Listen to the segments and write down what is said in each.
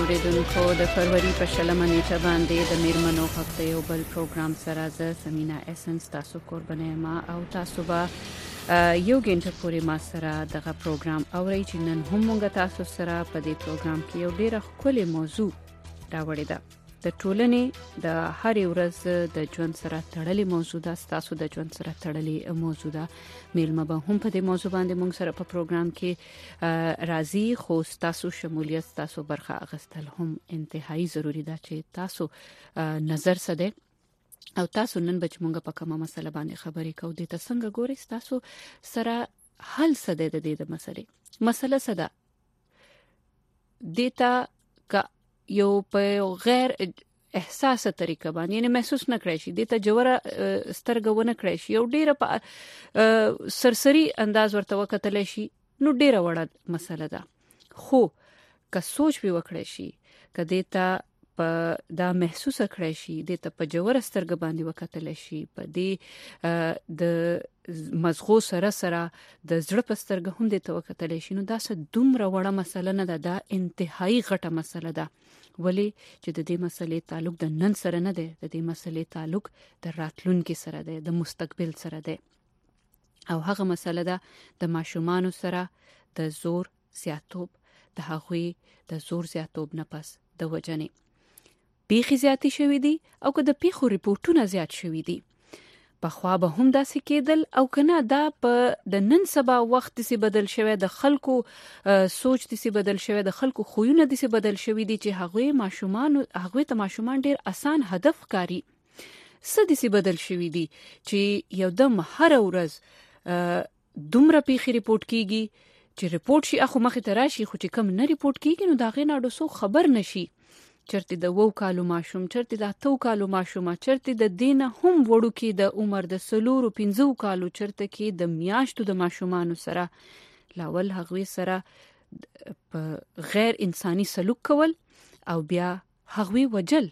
اوریدونکو د فروری په 20 نیټه باندې د میرمنو حق ته یو بل پروګرام سره زه سمینا اسنس تاسو قربانه ما او تاسو به یو غنټه پورې ما سره دغه پروګرام اوري چې نن هم موږ تاسو سره په دې پروګرام کې یو ډیره ښکلې موضوع راوړې ده. د ټولنې د هر ورځ د ژوند سره تړلې موضوع ده، تاسو د ژوند سره تړلې موضوع ده. میلمه به هم په دې موضوع باندې موږ سره په پروګرام کې راځي، خو تاسو شمولیت تاسو برخه اخیستل هم انتهایی ضروری ده چې تاسو نظر سده او تاسو نن بچ مونږ په کومه مسله باندې خبرې کوو د څنګه ګوري تاسو سره حل سده د دې د مسله سده دیتا کا یو په غیر احساسه طریقه باندې یعنی محسوس نه کړی شي، د ته جوړه سترګونه کړی شي، یو ډیره په سرسری انداز ورته وکتل شي، نو ډیره وړه مسله ده. خو که سوچ به وکړی شي، کله ته په دا محسوسه کړی شي، د ته په جوړه سترګ باندې وکتل شي، په دې د مزغو سره د زړه په سترګ هم د ته وکتل شي، نو دا څه دومره وړه مسله نه ده، دا انتهایی غټه مسله ده. ولی چې د دې مسلې تعلق د نن سره نه دی، د دې مسلې تعلق د راتلونکي سره دی، د مستقبل سره دی، او هغه مسله ده د ماشومانو سره د زور زیاتوب، د هغوی د زور زیاتوب نه پس د وجنې پیښې زیاتې شوې دي او که د پیښو ریپورتونه زیات شوې دي. په خوا به هم داسې کېدل او کنه دا په د نن سبا وخت سي بدل شوی، د خلکو سوچ دي بدل شوی، د خلکو خوونه دي بدل شوی دي چې هغوی ته ماشومان ډیر آسان هدف کاری سدي بدل شوی دي چې یو دم هر ورځ دومره پیښې ریپورت کیږي چې ریپورت شي اخو مخه تراشي، خو چې کم نه ریپورت کیږي نو دا غي نه ډوسو خبر نشي چرته د 2 کالو ماشوم، چرته د 8 کالو ماشوم، چرته د دینه هم وړو کې د عمر د 4-5 کالو، چرته کې د میاشتو د ماشومانو سره لاول هغوی سره په غیر انساني سلوک کول او بیا هغوی وجل.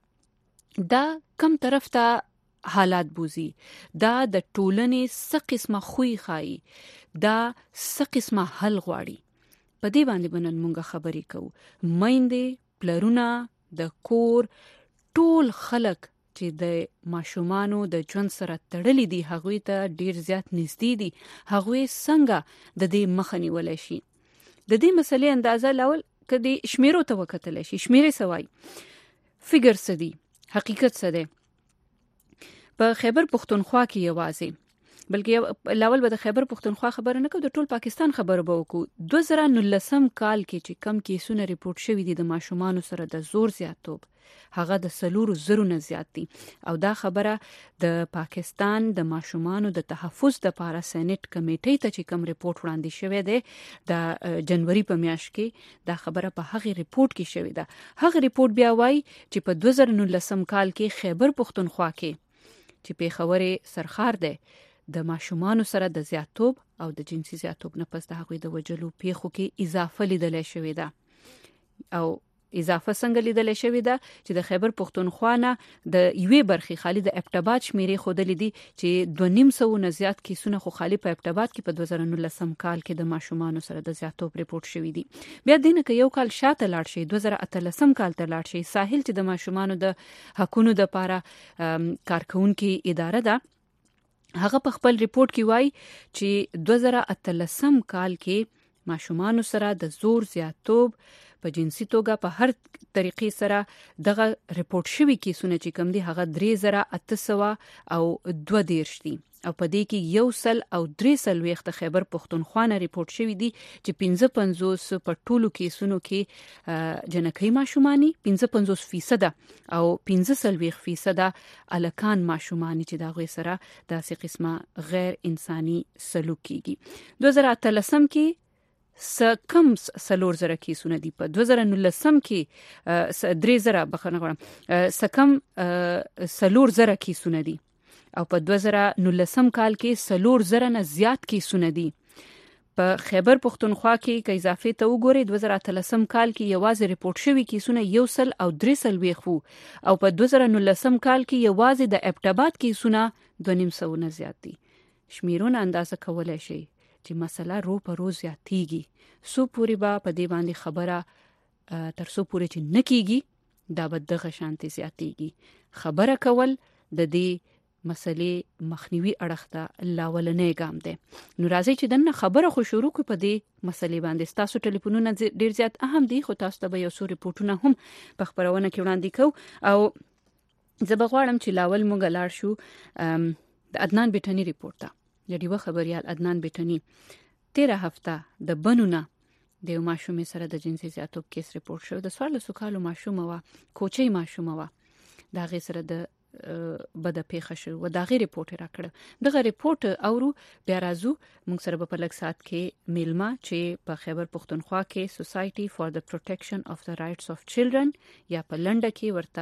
دا کم طرف ته حالات بوزي، دا د ټولنې څه قسمه خوې خای، دا څه قسمه حل غواړي. په دې باندې بنن مونږه خبرې کوو. میندې، پلرونه، د کور ټول خلک چې د ماشومانو د ژوند سره تړلي دي، هغوی ته ډیر زیات نږدې دي، هغوی څنګه د دې مخه نیولای شي. د دې مسلې اندازه لاول کدي شمیرو ته وکتل شي، شمیرې سوای فګر سدي، حقیقت سده. په خیبر پختونخوا کې یوازې بلکې لاول به د خیبر پختونخوا خبره نه کوو، د ټول پاکستان خبره به وکړو. 2019 کال کې چې کم کیسونه ریپورت شوي دي د ماشومانو سره د زور زیاتوب، هغه د 4,000 نه زیات دي، او دا خبره د پاکستان د ماشومانو د تحفظ د پاره سېنات کمیټې ته چې کم ریپورت وړاندې شوی دی د جنوري په میاشت کې، دا خبره په هغه ریپورت کې شوی ده. هغه ریپورت بیا وایي چې په 2019 کال کې خیبر پختونخوا کې چې پیښور سرخار دی، د ماشومانو سره د زیاتوب او د جنسي زیاتوب نه پس د هغوی د وجلو پیښو کې اضافه لیدل شوې ده. او اضافه څنګه لیدل شوې ده چې د خیبر پختونخوا نه د یوې برخې خالی د ابټاباد شمیرې خودلې دي چې 2,500 نه زیات کیسونه خو خالی په ابټاباد کې په 2019 کال کې د ماشومانو سره د زیاتوب ریپورت شوې دي. بیا دینه کې یو کال شاته لاړ شي، 2018 کال ته لاړ شي، ساحل چې د ماشومانو د حقونو د لپاره کارکونکو اداره ده، هغه په خپل ریپورت کې وایي چې 2018 کال کې ماشومانو سره د زور زیاتوب په جنسي توګه په هر طریقې سره دغه ریپورت شوی کیسونه چې کم دي هغه 3,822 دي، او په دې کې 1,300 د خیبر پختونخوا نه ریپورت شوی دي چې 55 په ټولو کیسونو کې جنکۍ ماشومانی 55% او 15% الکان ماشومانی چې دا غوي سره داسې قسمه غیر انساني سلوک کیږي. 2018 کې کم 4,000 کیسونه دي، په 2019 کې 3,000 بخښنه غواړم کم 4,000 کیسونه دي، او په 2019 کال کې 4,000 نه زیات کیسونه دي. په خیبر پختونخوا کې که اضافه ته وګورئ 2018 کال کې یوازې ریپورت شوی کیسونه 1,300 وو، او په 2019 کال کې یوازې د ابټاباد کیسونه 2,500 نه زیات دي. شمیرونه اندازه کولای شي چې مسله رو په روز زیاتیږي، سو پوری با په دې باندې خبره ترڅو پورې چې نکېږي دا به دغه شانتي زیاتېږي. خبره کول د دې مسلې مخنیوي اړخ ته لاولنې ګام دی. نو راځي چې دنه خبره خو شروع کو په دې مسلې باندې. تاسو ټلیفونونه ډیر زیات اهم دي، خو تاسو ته به یو څو ریپورتونه هم په خبرونه کې وړاندې کوو. او زه به غواړم چې لاول مونږ لاړ شو د عدنان بیٹنی ریپورت ته. د ډیوه خبريال عدنان بیٹنی 13 هفته د بنونه د یو ماشومې سره د جنسي زیاتوب کیس ریپورت شو. د 14 کالو ماشومه وا، کوچي ماشومه وا، دا غي سره د بد پیښه شو و دا غي ریپورت راکړ. دغه ریپورت اورو بیا راځو موږ سره په لږ سات کې میلما چې په خیبر پختونخوا کې سوسايټي فار د پروټیکشن اف د رائټس اف چلډرن یا په لنډه کې ورته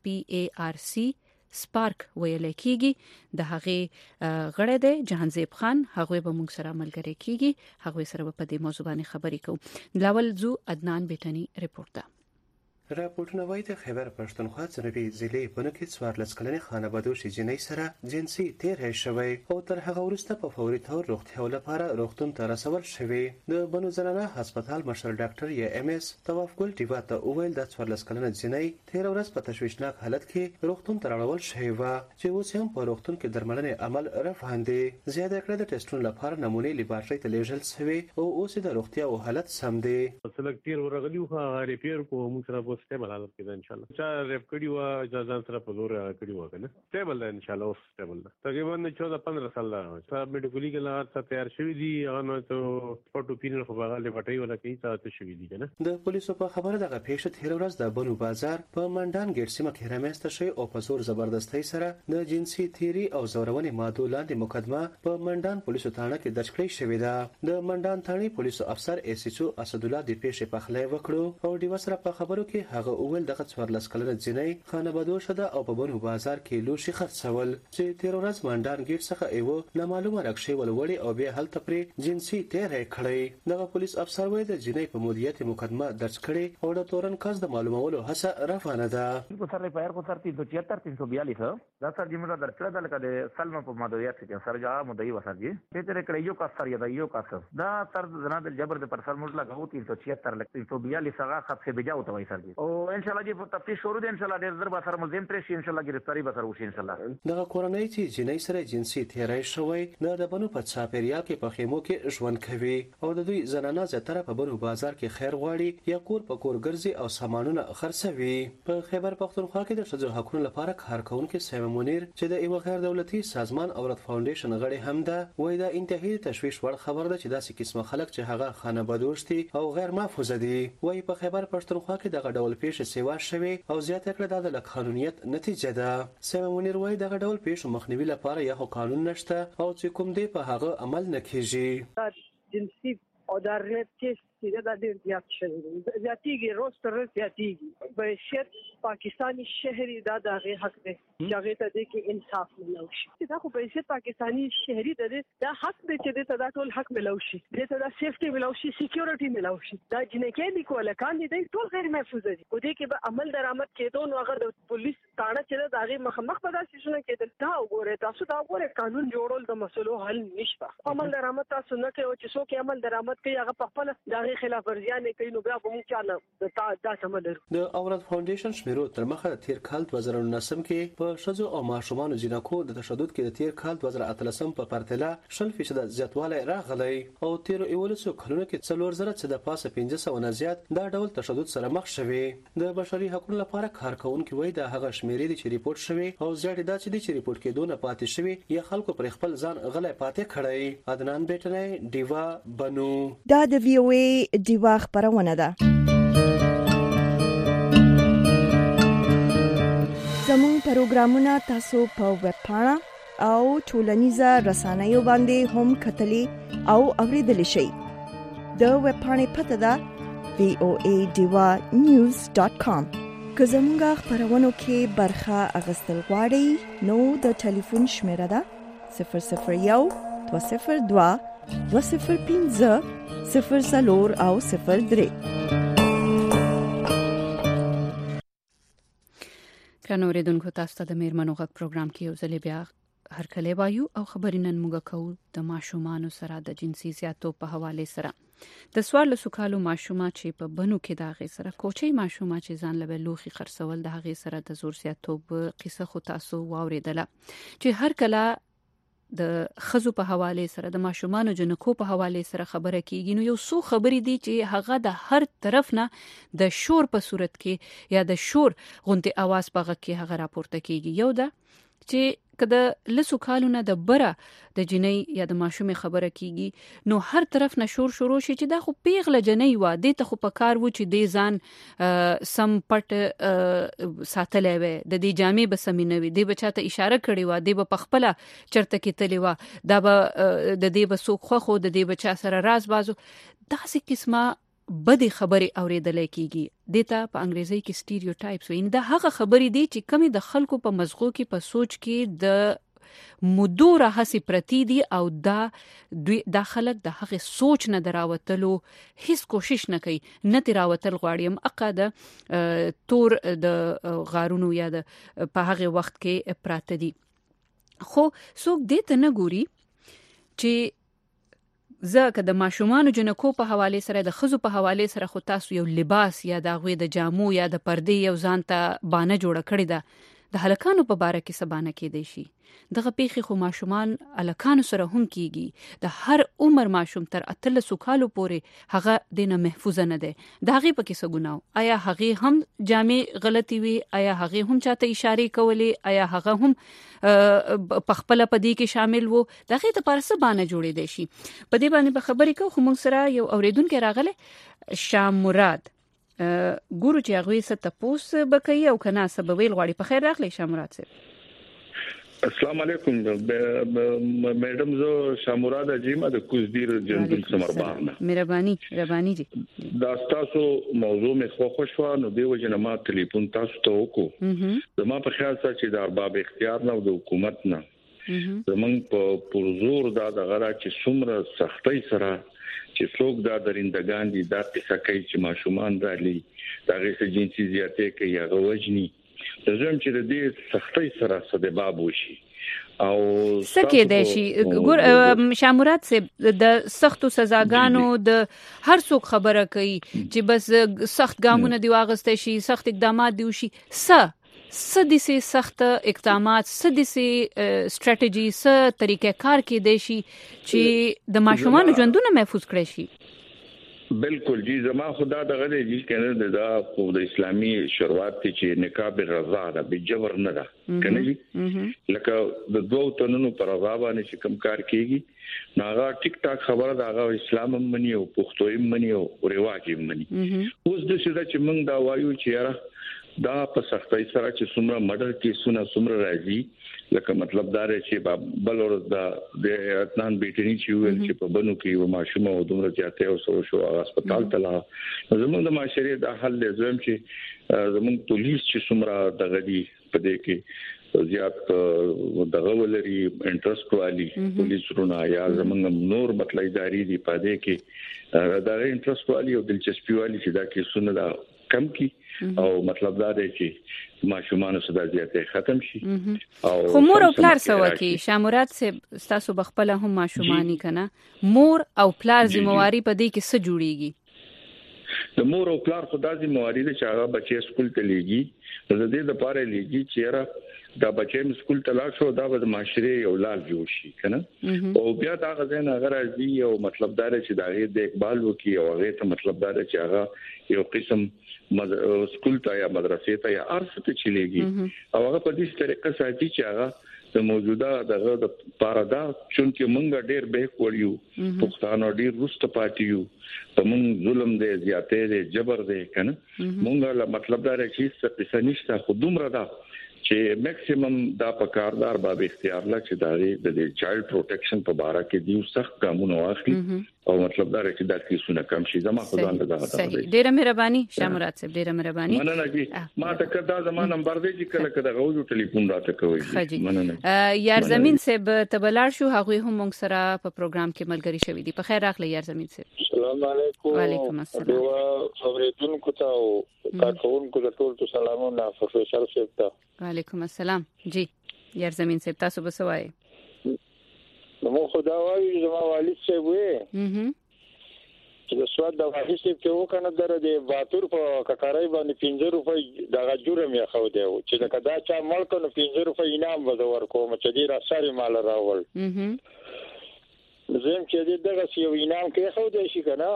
SPARC سپارک ویل کېږي د هغه غړی دی جهانزیب خان. هغه به موږ سره ملګری کیږي، هغه سره په دې موضوع باندې خبرې کوو. لاول زو عدنان بیٹنی ریپورت ده. راپورټونه وايي د خیبر پښتونخوا ځنبي ضلع په کې 14 کلنې خانواده شجنۍ سره جنسي تیر شوی او تر هغه وروسته په فوري تور روغتیا لپاره روغتون ته رسول شوی. د بنو زنانه هسپتال مشر ډاکټر MS طواف ګل ټیوا ته وویل د 14 کلنې جنۍ تیر ورځ په تشویشناک حالت کې روغتون ته راوړل شوی و چې اوس هم په روغتون کې درملنې عمل رفاندي. زیاده کړه د ټیسټونو لپاره نمونې لیبارټري ته لیږل شوی او اوس د روغتیا او حالت سم دی. سلکټیر ورغلی خو ریپیر کو موږ سره سټیبل حالت کې ده ان شاء الله. چا ریپ کړي وا اجازه سره په زور کړي وا کنه سټیبل ده ان شاء الله. اوس سټیبل ده تقریبا 14-15 سال ده. صاحب میډیکلی کې لار ته تیار شوی دي. هغه نو ته پټو پینل خو هغه لپټي ولا کوي ته شوی دي کنه. د پولیسو په خبره دغه پیښه تیر ورځ د بنو بازار په منډان ګټ سیمه کې رامسته شوی او په زور زبردستۍ سره د جنسي تیری او زورونې ماده لاندې مقدمه په منډان پولیسو ثانه کې درج کړې شوې ده. د منډان ثانې پولیسو افسر SHO اسد الله د پیښې په خلای وکړو او د وسره په خبرو کې هغه اول دغه 14 کلنه جنۍ خانواده شده او په بنو بازار کې لوشي خرڅول چې تیر ورځ منډان ګټ څخه ایو نامعلومه رکشې ولوړي او به هلته پرې جنسي تیری کړی. دغه پولیس افسر وایي د جنۍ په مدیریت مقدمه درج کړي او د تورن کس د معلومولو هڅه روانه ده. کو سره پیار کو سر 373-342 دا سر جمله درج کړه د لکه د سلمه په مدیریت کې سر جا مدعي وسر جی ته تر کړه یو کا سر یو کا دا سر جناب الجبر د پر سر مطلق هو 376-342 هغه خط سے بجاو ته وای سر جی او ان شاء الله جی تفتیش شروع دي ان شاء الله ډیر ضرب سره ملزم تر شي ان شاء الله گرفتاری به سره وشي ان شاء الله. دغه کورنۍ چې جنۍ سره جنسي تیری شوی نه د بنو په چاپیریال کې په خیمو کې ژوند کوي او د دوی زنانه زیاتره په بنو بازار کې خیر غواړي یا کور په کور ګرځي او سامانونه خرڅوي. په خیبر پختونخوا کې د ښځو حقوقو لپاره کارکونکو سیمه منیر چې د یو غیر دولتي سازمان عورت فاونډیشن غړي هم ده وایي دا انتهایی تشویش وړ خبر ده چې داسې قسمه خلک چې هغه خانواده‌دوستي او غیر محفوظ دي. وایي په خیبر پختونخوا کې دغه ډول پیښې سیوا شوی او زیاته کړه د قانونیت نتیجه ده. سیمه منیر وایي دغه ډول پیښو مخنیوي لپاره یو قانون نشته او چې کوم دی په هغه عمل نه کیږي. جنسي او دارنت کې چې دا ډېر زیات شوی زیاتیږي روز تر روز زیاتیږي. په شت پاکستانی شهري دا دغه حق دی چې هغه ته د انصاف ملو شي. دا خو په شت پاکستانی شهري دا حق دی چې دا ټول حق ملو شي، دا سیفټي ملو شي، سکیورټي ملو شي. دا جنکې دي کوله کان دي ټول غیر محفوظ دي. او دې کې به عمل درآمد کېدو نو هغه د پولیس تاړه چې دا هغه مخ په داسې شنه کېدل. دا وګوره تاسو دا وګوره قانون جوړول د مسلو حل نشته. عمل درآمد تاسو نه کوي چې څوک عمل درآمد کوي هغه په خپل د خلاف ورزیان کوي نو بیا به موږ چاله دا سمندر. د اورت فاونډیشن شمیرو تر مخه تیر کال 2019 کې په شذو او ماشومان جنکو د تشدد کې د تیر کال 2013 په پرتله 0% زیاتوالی راغلی او تیر ایولسو کلونو کې 4000 څخه د پاسه 500 نه زیات دا ډول تشدد سره مخ شوي. د بشري حقوقو لپاره کارکونکو وایي دا هغه شمیرې دي چې ریپورت شوی او زیاتې دا چې ریپورت کېدو نه پاتې شوی یا خلکو پر خپل ځان غلې پاتې کړی. عدنان بیٹنی دیوا بنو. دا د VOA دیوا خبرونه ده. زموږ پروګرامونه تاسو په ویب پاڼه او ټولنیزه رسنیو باندې هم کتلی او اوریدلی شئ. د ویب پاڼې پته ده voadiva.news.com. که زموږ خبرونو کې برخه اخیستل غواړئ نو د ټلیفون شمیره ده 002-202-205-00 او 03. کنه اوریدونکو تاسو ته د میرمنو غږ پروګرام کې یو ځل بیا هرکلی وایو او خبرې نن موږ کوو د ماشومانو سره د جنسي زیاتو په حواله سره. د 14 کالو ماشومه چې په بنو کې د هغې سره کوچی ماشومه چې ځان له لوخي خرڅول د هغې سره د زور زیاتوب قصه خو تاسو واوریدله چې هر کله د خزو په حواله سره د ماشومانو جنکو په حواله سره خبره کیږي نو یو څو خبرې دي چې هغه د هر طرف نه د شور په صورت کې یا د شور غونډه आवाज په غږ کې هغه راپورته کیږي. یو دا چې کله لسو کالونه د بره د جنۍ یا د ماشومې خبره کیږي نو هر طرف نه شور شروع شي چې دا خو پیغله جنۍ و د ته خو په کار و چې د ځان سم پټ ساتلې و د دې جامې به سمینه وي د بچاته اشاره کړې و د په خپل چرته کې تلې و دا به د دې به سوق خو د دې بچا سره راز بازو داسې قسمه بدی خبرې اوریدل کیږي دته په انګریزي کې سټیریوټایپس وین دا هغه خبرې دي چې کمی د خلکو په مزغو کې په سوچ کې د مدوره هسي پرتی دي او دا دوی د خلک د هغه سوچ نه دراوتلو هیڅ کوشش نه کوي نه تراوتل غواړم اقاده تور د غارونو یا د په هغه وخت کې پراته دي خو څوک دې ته نه ګوري چې زکه د ماشومانو جنکو په حواله سره د خزو په حواله سره خو تاسو یو لباس یا د غوي د جامو یا د پردې یو ځان ته بانه جوړه کړی ده د هلکانو په باره کې سبانه کېدی شي دغه پیخي خو ماشومان الکانو سره هم کیږي د هر عمر ماشوم تر 13 کالو پورې هغه دینه محفوظ نه ده د هغه په کې څه ګناو آیا هغه هم جامې غلطي وي آیا هغه هم چاته اشاره کولې آیا هغه هم په خپل پدې کې شامل وو دغه ته پرسه باندې جوړې دي شي په دې باندې به خبرې کوو خو موږ سره یو اوریدونکو راغله شام مراد ګورو چې هغه ست تاسو بکې او کنه سبب ویل غواړي په خیر راغلی شام مراد صاحب. السلام علیکم میډم زه شاموراد اجیما د کوزدیر جنرال سمربانه مهرباني جی دا تاسو موضوع مې خوښ نو دیو جنما ټلیفون تاسو ته وکړو زما په خیال سره چې د ارباب اختیار نه د حکومت نه زمونږ په پرزور دا د غره چې څومره سختۍ سره چې څوک دا درندگان دي دا څه کوي چې ماشومان رالی دا غي جنسي زیاتې کوي هغه وجني زم چې د دې سختۍ سره سبب وشي او سکه د شي ګور شامورات سه د سختو سزاګانو د هر څوک خبره کوي چې بس سخت ګامونه دی واغسته شي سخت اقدامات دی وشي سدسي سخت اقدامات سدسي استراتیجی س طریقې کار کې دی شي چې د ماشومان ژوندونه محفوظ کړي شي. بالکل جی زما خدا دغه دی کنه دا خو د اسلامي شروعات چې نکاح رضا ده به جبر نه ده کنه جی لکه د دوه تنونو پر رضا باندې چې کم کار کیږي ناغه ټیک ټاک خبره دا غو اسلام هم مني او پښتو هم مني او رواج هم مني اوس د څه چې موږ دا وایو چې یاره دا په سختۍ سره چې څومره مډر کیسونه څومره راځي لکه مطلب دا دی چې بل ورځ د اتنان بیٹنی چې ویل چې په بنو کې و ماشومه او دومره جاته او سره شو هسپتال ته لا زموږ د معاشري د حل لازم چې زموږ پولیس چې څومره دغه دی په دې کې زیات دغه ولري انټرست والی پولیس رونه یا زموږ نور مطلب اداري دی په دې کې دا انټرست والی او دلچسپي والی چې دا کې سونه دا کم کی او مطلب دا دی چې ماشومان صدا زیاته ختم شي او خو مور او پلار سوا کې شامورات سه تاسو بخپله هم ماشومانی کنه مور او پلار ذمہواری په دې کې څه جوړیږي د مور او پلار خدا ذمہواری ده چې هغه بچي سکول ته لېږي د دې لپاره لېږي چې دا بچي سکول ته لاړ شو دا د معاشري یو لار جوړ شي کنه او بیا دا غزنه هغه راځي او مطلب دا چې دا غي د اقبال وکي او هغه ته مطلب دا چې هغه یو قسم سکول ته یا مدرسې ته یا ارسته چلیږي او هغه په دې طریقه ساتي چې هغه د موجوده دغه د پاردا چې مونږ ډېر به کوړیو پښتانه ډېر رست پاتیو په مونږ ظلم دې زیاتې دې جبر دې کنه مونږ له مطلب دا چې څه څه نشته خودمره دا چې میکسیمم دا په کاردار باب اختیار لا چې دا د چایلډ پروټیکشن په اړه کې دی سخت قانون واخلي او مطلب دا چې دا کیسونه کم شي زما خدای الله دا ډیره مهرباني شامرات صاحب ډیره مهرباني مننه جی ما ته کدا زما نمبر دی چې کله کله غوډو ټلیفون راته کوي مننه یار زمين صاحب تبلار شو هغه هم موږ سره په پروګرام کې ملګری شوې دي په خیر راغلی یار زمين صاحب. السلام علیکم. وعلیکم السلام. اوریدونکو ته او کارکونکو ته ټول سلامونه پروفیسور صاحب ته. وعلیکم السلام. جی یار زمين صاحب تاسو به سوای خدا وايي زما والد صاحب وې چې د سواد د واحد صاحب کې وکنه در د باتور په ککارای باندې 15 روپۍ د جوړم یې خو دی چې دا کدا چا ملک نو 15 روپۍ انعام ور کوم چې ډیر اثر مال راول زم چې دغه یو انعام کې خو دی شي کنه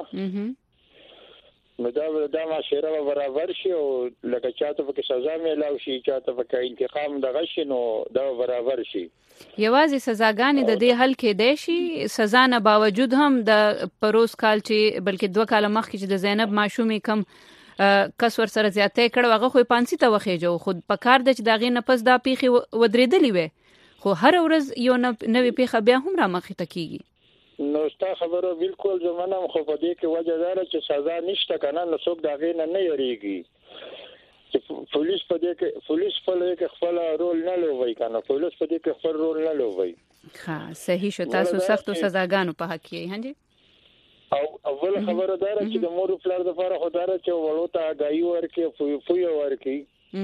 نو دا معاشره برابر شي او لکه چاته په سزا ملاوي شي چاته په انتقام دغه شي نو دا برابر شي. یوازې سزاګانې د دې حل کې دی شي سزا نه باوجود هم د پروس کال چې بلکې 2 کال مخکې چې د زینب ماشومې کم کس ور سره زیاتې کړو هغه خو پانسي ته وخېجو خود په کار د چې داغې نفس دا پیخي ودرېدلې وي خو هر ورځ یو نوې پیخه بیا هم را مخې ته کیږي. نو ستا خبره بالکل زمانه خو په دې کې وجه دار چې سزا نشته کنه نو څوک داغې نه یریږي چې پولیس په دې کې خپل رول نه لوبوي کنه پولیس په دې کې خپل رول نه لوبوي. ها صحیح شو تاسو سختو سزاګانو په حق کې هندي او اول خبره دار چې د مور پلار د لپاره خدای چې وړو ته غایي ورکې فوی ورکې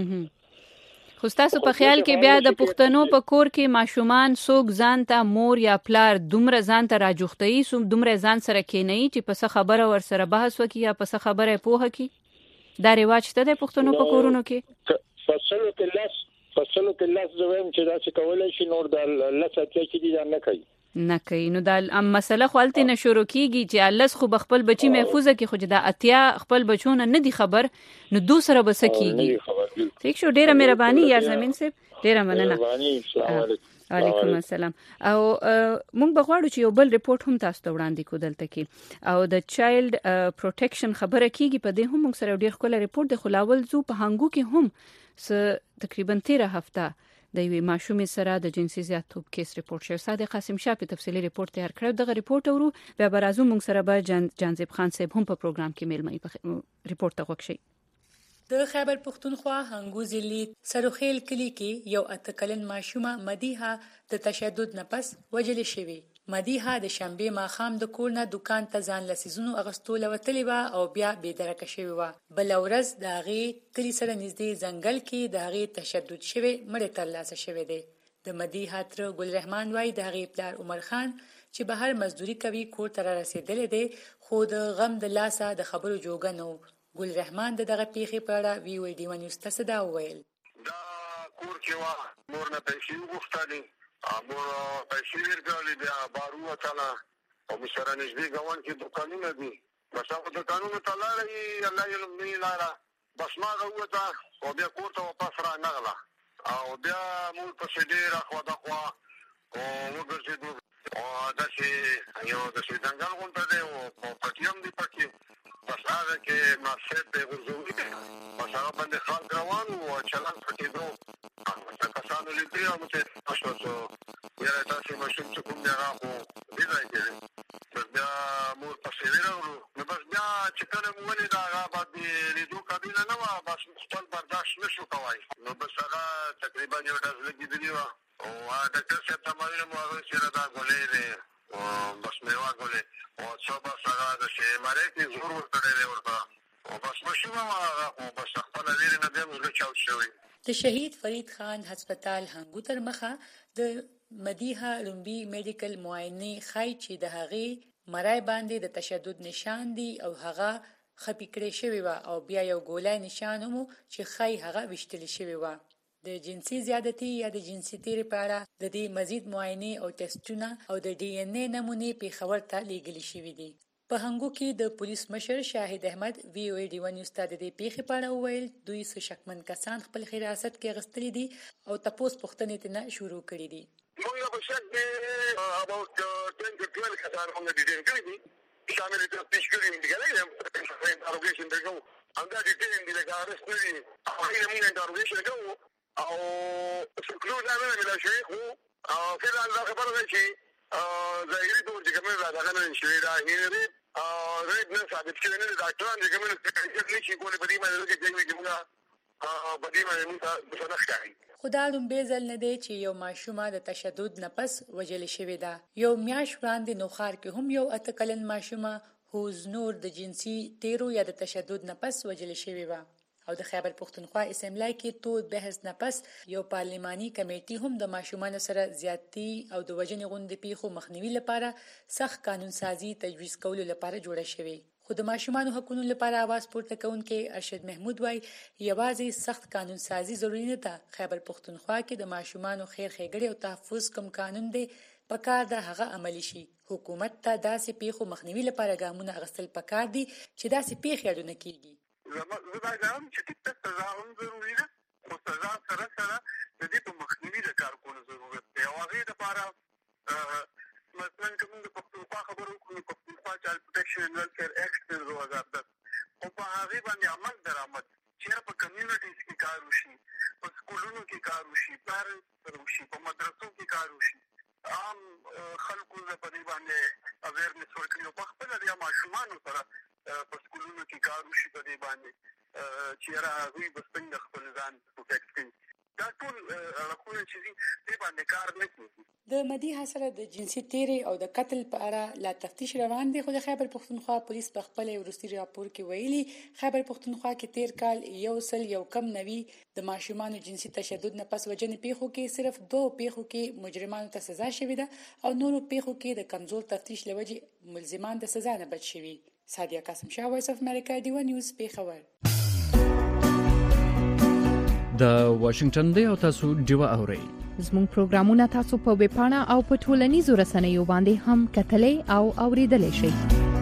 خو تاسو په خیال کې بیا د پښتنو په کور کې ماشومان څوک ځان ته مور یا پلار دومره ځان ته راجوختي سوم دومره ځان سره کېنی چې په څه خبره ور سره بحث وکي یا په څه خبره پوهه کی دا رواج ته د پښتنو په کورونو کې فصلو کې لاس زویم چې دا څه کولای شي نور د الله ساتي چې دي نه کوي نو دا مسله خپلته نه شروع کیږي چې الله خو خپل بچي محفوظه کې خو دا اتیا خپل بچونه نه دي خبر نو دوسره بس کیږي. ٹھیک شو ډیره مهرباني یا زمين صاحب ډیره مننه. وعلیکم السلام. او مونږ بغواړو چې یو بل ریپورت هم تاسو ته وړاندې کو دلته کې او د چایلډ پروټیکشن خبره کیږي په دې هم موږ سره ډیر خپل ریپورت د خلاول زو په هنګو کې هم تقریبا 13 هفته د یوې ماشومې سره د جنسي زیاتوب کیس ریپورت شوی. صادق قاسم شاه په تفصیلی ریپورت تیار کړو. دغه ریپورت ورو بیا برازو موږ سره به جانزیب خان صاحب هم په پروګرام کې میلمه ریپورت ته وښیي. د خیبر پختونخوا هنګو ضلع سروخیل کلی کې یو اتکلن ماشومه مدیحه د تشدد نه پس وجل شوی. مدیحه د شنبه ماخام د کور نه دکان ته ځان لسیزونو اغستو لوتلې و او بیا به درکه شوی و. بل ورځ د هغې کلی سره نږدې ځنګل کې د هغې تشدد شوی مړ ترلاسه شوی دی. د مدیحه تر ګل رحمان وای د هغې پلار عمر خان چې بهر مزدوري کوي کور ته رسیدلې دی خو د غم د لاسه د خبرو جوګه نو. ګل رحمان دغه پیښې په اړه وی ډی ون نیوز ته صدا وویل. دا کور کې وا مور نه پیسې وغوښتلې مور پیسې ورکړلې بیا بارو وتاله او مشره نږدې ګاون کې دکانونه دي بس هغه دکانونه ته لاړې الله یې لمنې لاره بس ما غوته او بیا کور ته واپس را نغله او بیا مور په ډېر اخوا دخوا او وګرځېدو او داسې یو داسې ځنګل غونډه دی او پټیم دی پکې بس هغه کې ناصر ته ورزوي بس هغه باندې خلک روان او چلن پټېدو کسانو لیدي او ته تاسو یا تاسو ماشوم چې کوم دی هغه دی راځي بس بیا مور پسې ورغلو نو بس بیا چې کله مونږ دا هغه باندې لیدو کابینه نه و بس خپل برداشت نشو کوای نو بس هغه تقریبا یو ډز لګیدلی و او ډاکټر صاحب ته مې مو هغه سره دا غولې او بس مې واغولې او څو بس هغه د شي ماره کې زور ورته ورته او بس مشومه او بس خپل لري نه دیم زړه چاو شوی. د شهید فرید خان هسپتال هنګو تر مخه د مدیحه لومبي میډیکل معاینه خای چې د هغې مرای باندې د تشدد نشان دي او هغه خپې کړې شوی و او بیا یو ګولای نشان هم چې خای هغه وشتل شوی و. د جنسي زیادتی یا د جنسي تیری په اړه د دې مزید معاینه او ټیسټونه او د ډي ان اے نمونه په خبر ته لیږل شوی دي. په هنګو کې د پولیس مشر شاهد احمد وی او ډی ون نیوز ته د دې پیښې په اړه وویل دوی څه شکمن کسان خپل حراست کې غستلي دي او تاسو پوښتنې ته شروع کړې دي. موږ په شک کې about 10 to 12 کسان موږ دي کړی دي شامل دي پیښ کړی دي ګلې انټروګیشن دغه انده دي ټیم دي لکه ارست دي هغه موږ انټروګیشن کوو او څکلو دا نه ملا شي او کله دا خبره ده چې ظاهري تور چې کومه راځي نه شي دا هیري ریډ نه ثابت کړي نه ډاکټران چې کومه څه شي کولی په دې باندې کې موږ په دې باندې موږ څه ښکاري. خدا لومبه ځل نه دی چې یو ماشومه د تشدد نه پس وجل شوې ده. یو میاش وړاندې نوخار کې هم یو اتکلن ماشومه هوز نور د جنسي تیرو یا د تشدد نه پس وجل شوې و او د خیبر پختونخوا اسمبلی کې تود بحث نه پس یو پارلماني کمیټي هم د ماشومان سره زیاتی او د وجنې غوندې پیښو مخنیوي لپاره سخت قانون سازي تجویز کولو لپاره جوړه شوې. خو د ماشومان حقوقو لپاره आवाज پورته کوونکي ارشد محمود وای یوازې سخت قانون سازي ضروري نه ده. خیبر پختونخوا کې د ماشومان خیر ښېګړې او تحفظ کوم قانون دی پکار ده هغه عملی شي. حکومت ته داسې پیښو مخنیوي لپاره ګامونه اخیستل پکار دي چې داسې پیښې اډونه کیږي. زه دا ګام چې ټیک سزا هم ضروري ده او سزا سره د دې په مخنیوي د کار کولو ضرورت دی. او هغې دپاره مثلا کوم د پښتونخوا خبرو کوو پښتونخوا چایلډ پروټیکشن اینډ ویلفیر ایکټ 2010 او په هغې باندې عمل درآمد چېرې په کمیونټیز کې کار وشي، په سکولونو کې کار وشي، پیرنټس سره وشي، په مدرسو کې کار وشي، عام خلکو په دې باندې اویرنس ورکړي او په خپله د ماشومانو سره په سکولونو کې کار وشي په دې باندې چېرې هغوی به څنګه خپل ځان پروټیکټ کوي. دا ټول اړخونه چې دي دې باندې کار نه کېږي. د مدیحه سره د جنسي تیرې او د قتل په اړه لا تفتیش روان دی. خو د خیبر پختونخوا پولیس په خپل وروستي راپور کې ویلي خیبر پختونخوا کې تیر کال 190 د ماشومانو جنسي تشدد نه پس وجنې پیښو کې صرف 2 پیښو کې مجرمانو ته سزا شوې ده او نورو پیښو کې د کمزور تفتیش لوجې ملزمان د سزا نه بچ شوي. سادیه قاسم شاه، وایس اف امریکا، ډیوا نیوز، پیښور. د واشنگټن دی او تاسو ډیوا اورئ. زموږ پروګرامونه تاسو په ویب پاڼه او په ټولنیزو رسنیو باندې هم کتلای او اوریدلای شئ.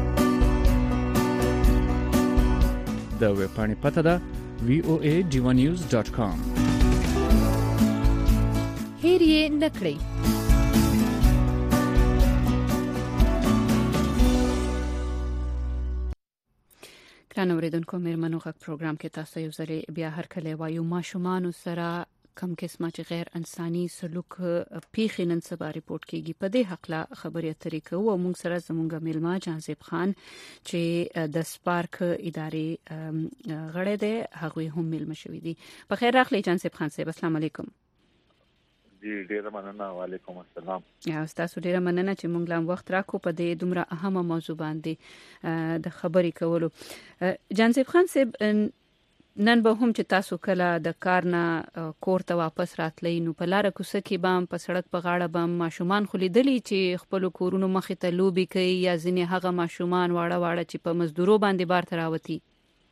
د ویب پاڼې پته ده voa.divanews.com. هیر یې نکړئ. ګران اوریدونکو، میرمنو غږ پروګرام کې تاسو یو ځل بیا هر کله وایو ماشومان سره کم قسمه چې غیر انساني سلوک پیښې نن سبا ریپورت کیږي. په دې حق لا خبرې اترې کوو او موږ سره زموږ میلمه جانزیب خان چې د سپارک ادارې غړی دی هغوی هم میلمه شوي دي. په خیر راغلی جانزیب خان صاحب، السلام علیکم. جی ډیره مننه. وعلیکم السلام. یا تاسو ډیره مننه چې موږ لام وخت راکو په دې دومره اهمه موضوع باندې د خبرې کولو. جانزیب خان صاحب، نن به هم چې تاسو کله د کار نه کور ته واپس راتلی نو په لاره کوڅه کې بام په سړک په غاړه بام ماشومان خو لیدلی چې خپل کورونو مخې ته لوبي کوي یا ځینې هغه ماشومان واړه چې په مزدورو باندې بار ته راوتي.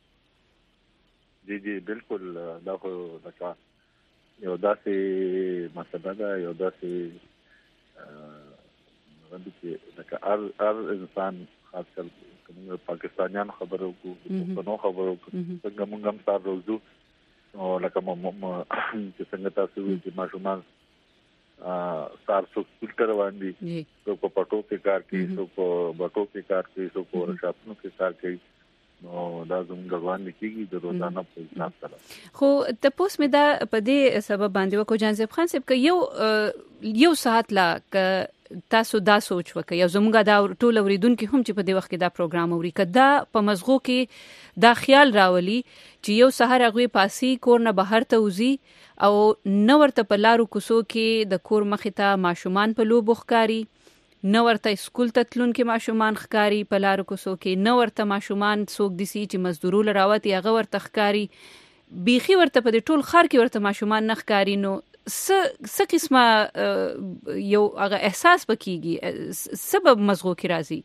جی بالکل. دا خو لکه یو داسې مسله ده، یو داسې چې لکه هر انسان خاص کر پاکستانیان خبرو کو پښتنو خبرو کو څنګه موږ هم سره روزو او لکه چې څنګه تاسو چې ماشومان سار څو سکول روان دي، څو په پټو کې کار کوي، څو په بټو کې کار کوي، څو په ورشاپونو کې کار کوي. نو دا زموږ روان کیږي د روزانه په حساب سره. خو تاسو مې دا په دې سبب باندې وکړو جانزیب خان صاحب ک یو ساعت لا ک تاسو دا سوچ وکړئ او زموږ دا ټول اوریدونکو هم چې په دې وخت کې دا پروګرام اوري کدا په مزغو کې دا خیال راولي چې یو سحر هغه پاسي کور نه بهر ته وزي او نو ورته په لارو کوڅو کې د کور مخې ته ماشومان په لوبو ښکاری، نو ورته سکول ته تلون کې ماشومان ښکاری په لارو کوڅو کې، نو ورته ماشومان څوک دي چې مزدورو لراوت هغه ورته ښکاری، بيخي ورته په دې ټول خار کې ورته ماشومان نه ښکاری. نو څه قسمه یو هغه احساس پکېږي سبب مزغو کې راځي.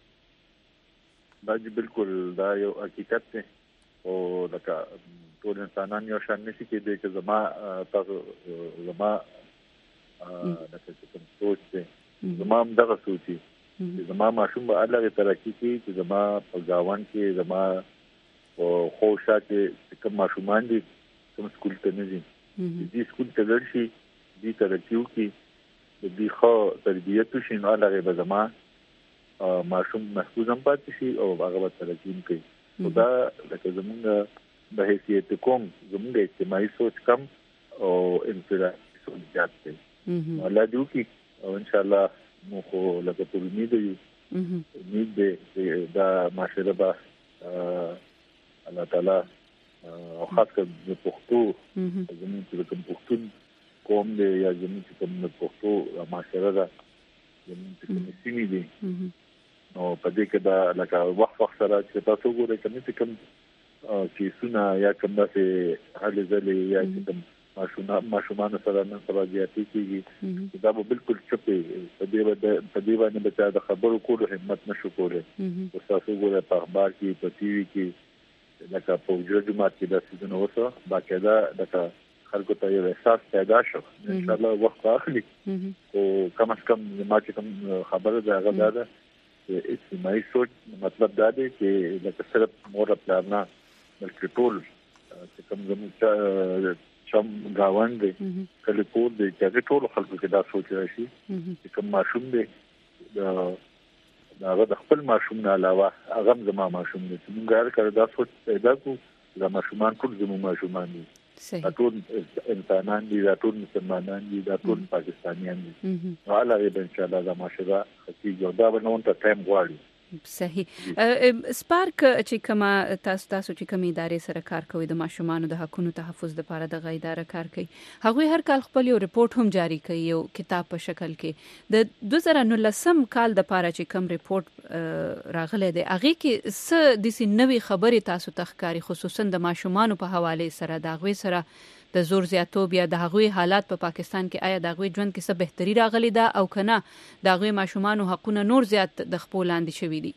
دا بالکل دا یو حقیقت دی او لکه ټول انسانان یو شان نشي کېدای چې زما لکه کوم سوچ دی زما هم دغه سوچي چې زما ماشوم به الله ترقی کوي چې زما په ګاون کې زما او خوشا کې کوم ماشومان دي کوم سکول ته نه دي دي سکول ته ورشي دي ترقی کوي دي خو تربیت شي نو الله به زما ماشوم محفوظ هم پاتې شي او هغه به ترقی کوي. دا لکه زمونږ د حیثیت کوم زمونږ اجتماعي سوچ کم او انفرادي سوچ زیات دی. الله دې وکړي او ان شاء الله مو خو لکه په امید دی دا معاشره به الله تعالی او خاص کر د پښتو زموږ چې کوم پښتون قوم دی یا زموږ چې کوم پښتو معاشره ده زموږ چې کوم سیمې دي نو په دې کې دا لکه وخت سره چې تاسو ګورئ کوم کیسونه یا کوم داسې حل ځلې یا کوم ماشومان سره نن سبا زیاتې کیږي دا به بالکل چپې په دې باندې بچا د خبرو کولو همت نشو کولای او تاسو ګورئ په اخبار کې په ټي وي کې لکه په جمعات کې د سيزن اوسه باقاعده د خلکو ته یو احساس پیدا شو ان شاء الله وخت اخلي او کم از کم ما چې کوم خبره ده هغه ده چې اجتماعي سوچ مطلب دا دی چې لکه صرف مور خپل نه بلکې ټول چې کوم زموږ شم گاوند دی کله کور دی چې ټول خلکو کې دا سوچ راشي چې کوم ماشوم دی دا د خپل ماشوم نه علاوه هغه زما ماشوم دی موږ هر کله دا سوچ پیدا کوو دا ماشومان ټول زموږ ماشومان دي ټول انسانان دي دا ټول مسلمانان دي دا ټول پاکستانیان دي علاوه ان شاء الله دا ماشره خطي دا به نو ته ټایم غواړي صحیح سپارک چې کما تاسو چې کوم ادارې سره کار کوي د ماشومان د حقوقو تحفظ لپاره د اداره کار کوي هغه هر کال خپل یو ریپورت هم جاری کوي یو کتاب په شکل کې د 2019 کال د لپاره چې کوم ریپورت راغلی دی هغه کې څه د نوې خبرې تاسو تخکاری خصوصا د ماشومان په حواله سره د غوي سره د زور زیاتوب یا د هغوی حالات په پاکستان کې آیا د هغوی ژوند کې څه بهتري راغلی ده او کنه د هغوی ماشومانو حقونه نور زیات د خپل لاندې شوي دي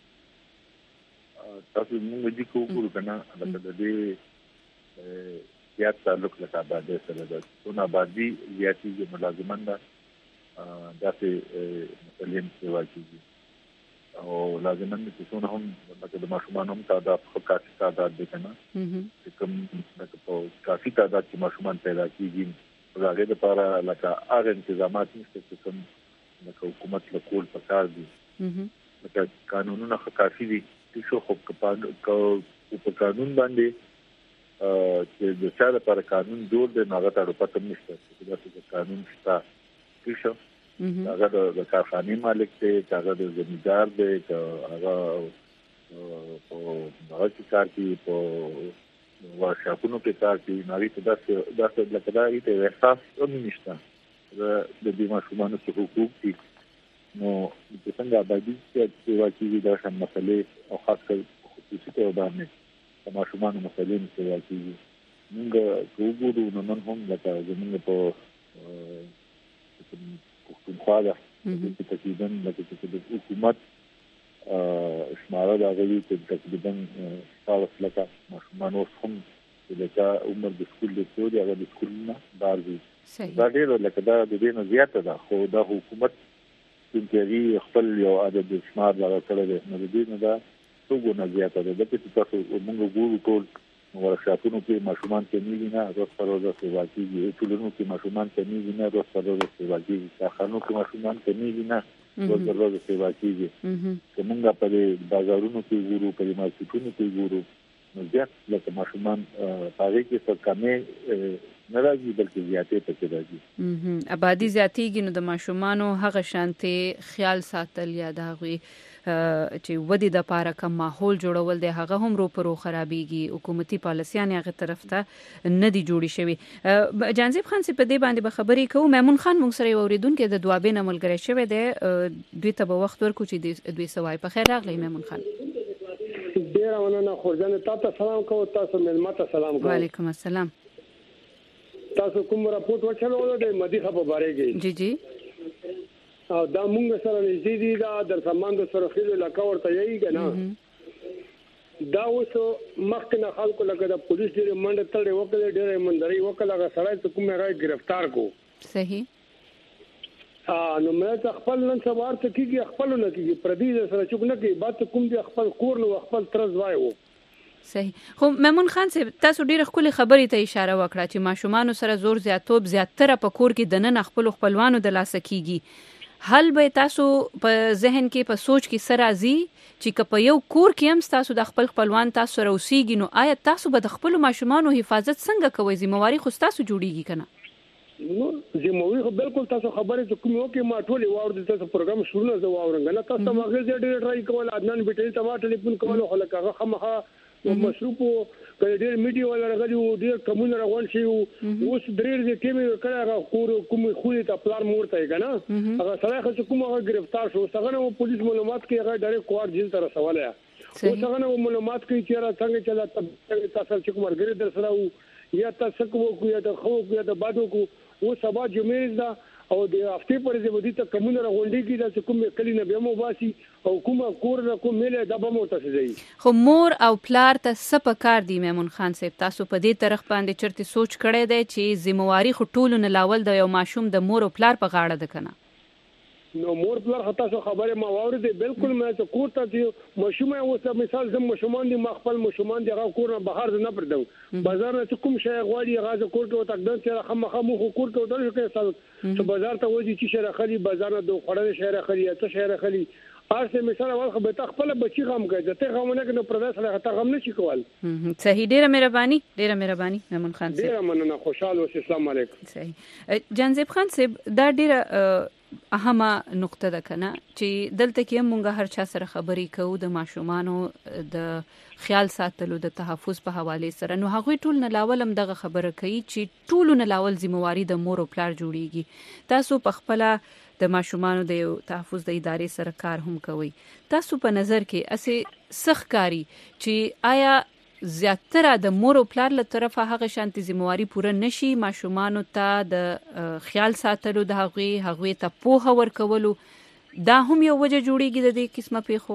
تاسو موږ دې کوو کنه د دې زیات تعلق له آبادی سره ده څونه آبادی زیاتې ملازمان ده داسې مسلم سیوا کیږي او لازمان چې څونه هم د ماشومان هم تعداد خو کافي تعداد دی کنه چې کوم په کافي تعداد کې ماشومان پیدا کیږي هغه لپاره لکه هغه انتظامات نشته چې کوم لکه حکومت له کول پکار دي لکه قانونونه کافي دي چې خو په قانون باندې چې د چا لپاره قانون جوړ دی هغه ته پته نشته چې دا قانون شته چې هغه د کارخانه مالک دی هغه د زمیندار دی هغه په هغه کار کې په ورشاپونو کې کار کوي ناري ته داسې لکه دا یې احساس هم نشته د دې ماشومانو حقوق دي نو د څنګه آبادی چې واقعي دا شم مسلې او خاص کر خصوصي توګه باندې د ماشومانو مسلې چې واقعي موږ وګورو نو نن هم لکه زموږ په خواده چې تقریبا د حکومت شماره د غوي چې تقریبا 14 لکه ماشومان اوس هم چې د عمر د سکول د څو هغه د سکول نه بار دي دا ډېر لکه دا د دې نه زیاته ده خو د حکومت چې خپل یو عدد شمار لاره کړی دی نو د دې نه دا څو نه زیاته ده د تاسو موږ ګورو ټول ورشاپونو کې ماشومان کمیږي نه روز پر ورځ سیوا کیږي ټولنو کې ماشومان کمیږي نه روز پر ورځ سیوا کیږي کارخانو کې ماشومان کمیږي نه روز پر ورځ سیوا کیږي کومه په بازارونو کې ګورو په مارکیټونو کې ګورو نو زیات لکه ماشومان پاره کې څه کمې نه راځي بلکې زیاتې پکې راځي آبادی زیاتېږي نو د ماشومانو هغه شانتي خیال ساتل یا د هغوی چې ودی د پاره کوم ماحول جوړول دی هغه هم رو پرو خرابېږي حکومتي پالیسيان هغه طرف ته نه دی جوړی شوی جانزیب خان سي په دې باندې خبرې کوو میمون خان مونږ سره اوریدونکو د دوابې نملګری شوی دی دوی ته به وخت ورکو چې دوی سوای په خیر راغلی میمون خان ډیر وننه خورجان تاسو سلام کوم تاسو ملمت سلام کوم وعلیکم السلام تاسو کوم راپورټ وچلو د مدیخه په باره کې جی جی او دا مونږ سره نږدې دي دا در سمانګ سره خېلو لکه ورته یې کنه دا اوس مخکنه خلکو لکه د پولیس ډېر منډه تړي وکړي ډېر منډري وکړي هغه سړی کوم هغه گرفتار کو صحیح نو مې خپل نن سوار ته کیږي خپل نه کیږي پردي سره چوک نه کوي بات کوم دی خپل کور نو خپل ترز وایو صحیح خو میمون خان صاحب تاسو ډیره خپل خبرې ته اشاره وکړه چې ماشومان سره زور زیاتوب زیاتره په کور کې د نن خپل خپلوانو د لاس کیږي حل به تاسو په ذهن کې په سوچ کې سره ازي چې په یو کور کې هم تاسو د خپل خپلوان تاسو سره اوسېږي نو آیا تاسو به د خپل ماشومانو حفاظت څنګه کوئ ذمہواری خو تاسو جوړیږي کنه نو ذمہواری خو بالکل تاسو خبرې ته کوم یو کې ما ټولې واور د تاسو پروګرام شروع نه زواورنګ نه تاسو ماغه ډېر ټرای کول عدنان بیٹل تما ټلیفون کول خو لکه خمخه مصروف کله ډېر میډیا ولا راغلی ډېر کومونه روان شي اوس ډېر دې کې کړه کور کوم خولي ته پلان مورته کنه هغه سره خو کومه گرفتار شو څنګه پولیس معلومات کې هغه ډېر کوار جیل تر سواله اوس هغه معلومات کوي چې را څنګه چلا تاسو چې کوم مرګري در سره یا تاسو کو یا د خو یا د بادو کو او سبا جمعې دا او د هفته پر دې ودی ته کومه راغونډي کې دا کوم کلی نه به مو باسي او کومه کور نه کوم مله دا به مو تاسو ځي خو مور او پلار ته سپ کار دی میمون خان صاحب تاسو په دې طرف باندې چرته سوچ کړی دی چې ذمہواری خو ټول نه لاول د یو ماشوم د مور او پلار په غاړه ده کنه نو مور پلار خطا سو خبره ما واورې بالکل مې ته کور ته چې مشومه اوسه مثال زم مشومان دي مخفل مشومان دي هغه کور نه بهر نه پردو بازار نه کوم شی غواړي هغه کور ته تقدم چې خامخا مو کور ته ودل کې سال چې بازار ته وځي چې شهر خالي بازار نه دوه خړل شهر خالي ته شهر خالي ارسه مثال اول خو به تخپل بچي غم کوي ته غمونه کنه پرداس له خطر غم نشي کول صحیح ډیره مهرباني میمون خان صاحب ډیره مننه خوشاله اوسئ السلام علیکم صحیح جانزیب خان صاحب دا ډیره اهمه نقطه ده کنه چې دلته کې مونږه هر چا سره خبرې کوو د ماشومانو د خیال ساتلو د تحفظ په حواله سره نو هغه ټول نه لاول هم دغه خبره کوي چې ټول نه لاول ذمہواری د مور او پلار جوړیږي تاسو په خپل د ماشومانو د تحفظ د ادارې سره کار هم کوي تاسو په نظر کې اسه سخکاری چې آیا زیاتره د مور او پلار له طرفه هغه شانتي ذمہواری پوره نشي ماشومانو ته د خیال ساتلو د هغه ته پوهه ورکولو دا هم یو وجه جوړیږي د دې قسمه پیښو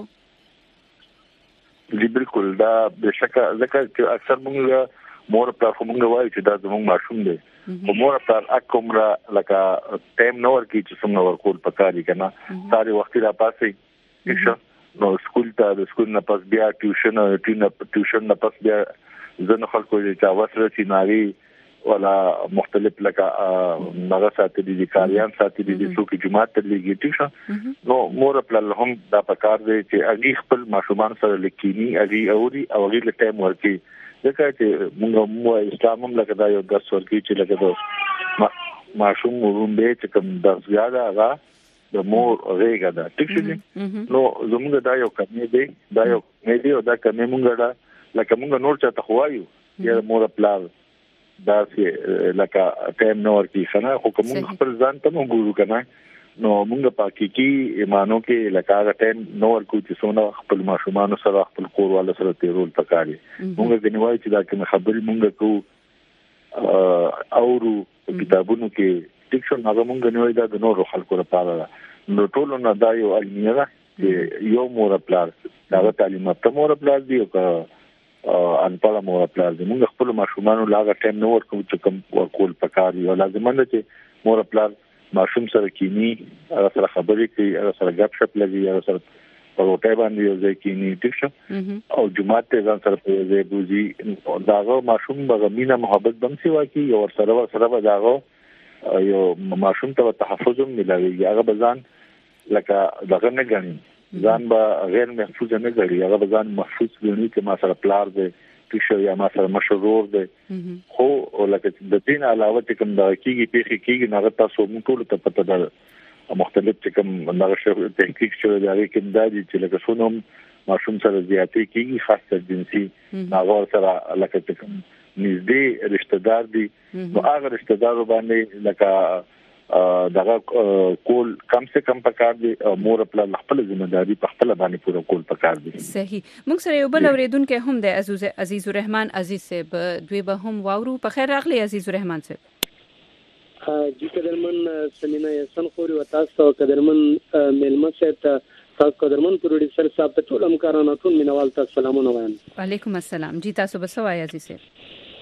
جی بالکل دا بشکه ځکه چې اکثر موږ مور پلار موږ وایو چې دا زموږ ماشوم دی او مور پلار اکمره لکه ټایم نور کې چې څنګه ورکول پکاري کنه ساري وخت را پاسې نو سکول ته د سکول نه پس بیا ټیوشن نه پس بیا زنه خلکو چې وسره چې ناري ولا مختلف لکه نغه ساتي دي کاریان ساتي دي څوک جماعت ته لګي ټیوشن نو مور خپل هم دا پکار دی چې اږي خپل ماشومان سره لکینی اږي اوري او اږي له ټایم ورکی ځکه چې موږ اسلام هم لکه دا یو درس ورکی چې لکه دا ماشوم رومبه چې کوم درس یاده هغه د مور غېګه ده ټیک شي نو زموږ دا یو کمی دی او دا کمی موږ دا لکه موږ نور چا تخوایو یا مور پلار دا چې لکه ټایم نور کې خنه خو کوم خپل ځان ته موږ ګورو کنه نو موږ پاکي ایمانو کې لکه ټایم نور کو چې څونه خپل ماشومان سره خپل کور والا سره تیرول پکاري موږ غنوای چې دا کوم خبرې موږ کو اورو کتابونو کې ټیک شو هغه مونږ نه وای دا د نورو خلکو لپاره نو ټول نه دا یو علمي ده چې یو مور پلار دا تعلیمات مور پلار دی او ان په مور پلار دی مونږ خپل ماشومان لاغه ټایم نو ورکو چې کوم ورکول پکاري او لازم نه چې مور پلار ماشوم سره کینی سره خبرې کوي سره غپ شپ لګي سره په وټای باندې یو ځای کینی ټیک شو او جمعه ته ځان سره په ځای بوزي داغه ماشوم بغمینه محبت بم سی واکي او سره داغه یو ماشوم ته تحفظ ملوي هغه بزان لکه دغه نه غني ځان به غیر محفوظ نه غړي هغه بزان محفوظ غني چې ما سره پلار دی چې یا ما سره مشرور دی خو لکه د دین علاوه چې کوم د کیږي نه تاسو موږ ټول ته پته ده مختلف چې کوم دغه شی تحقیق شوی دی چې دا چې لکه شونم ماشوم سره زیاتې کیږي خاصه جنسي هغه سره لکه چې نږدې رشتہ دار دي نو هغه رشتہ دار باندې لکه دغه کول کم سے کم پکار دي مور خپل ذمہ داری په خپل باندې پوره کول پکار دي صحیح موږ سره یو بل اوریدونکو هم د عزیز الرحمن عزیز صاحب دوی به هم واورو په خیر راغلی عزیز الرحمن صاحب جی قدرمن سمینا یسن خوري و تاسو قدرمن ملما صاحب تاسو قدرمن پروډوسر صاحب ته ټول همکارانو ټول مینوال تاسو سلامونه وایم وعلیکم السلام جی تاسو به سوای عزیز صاحب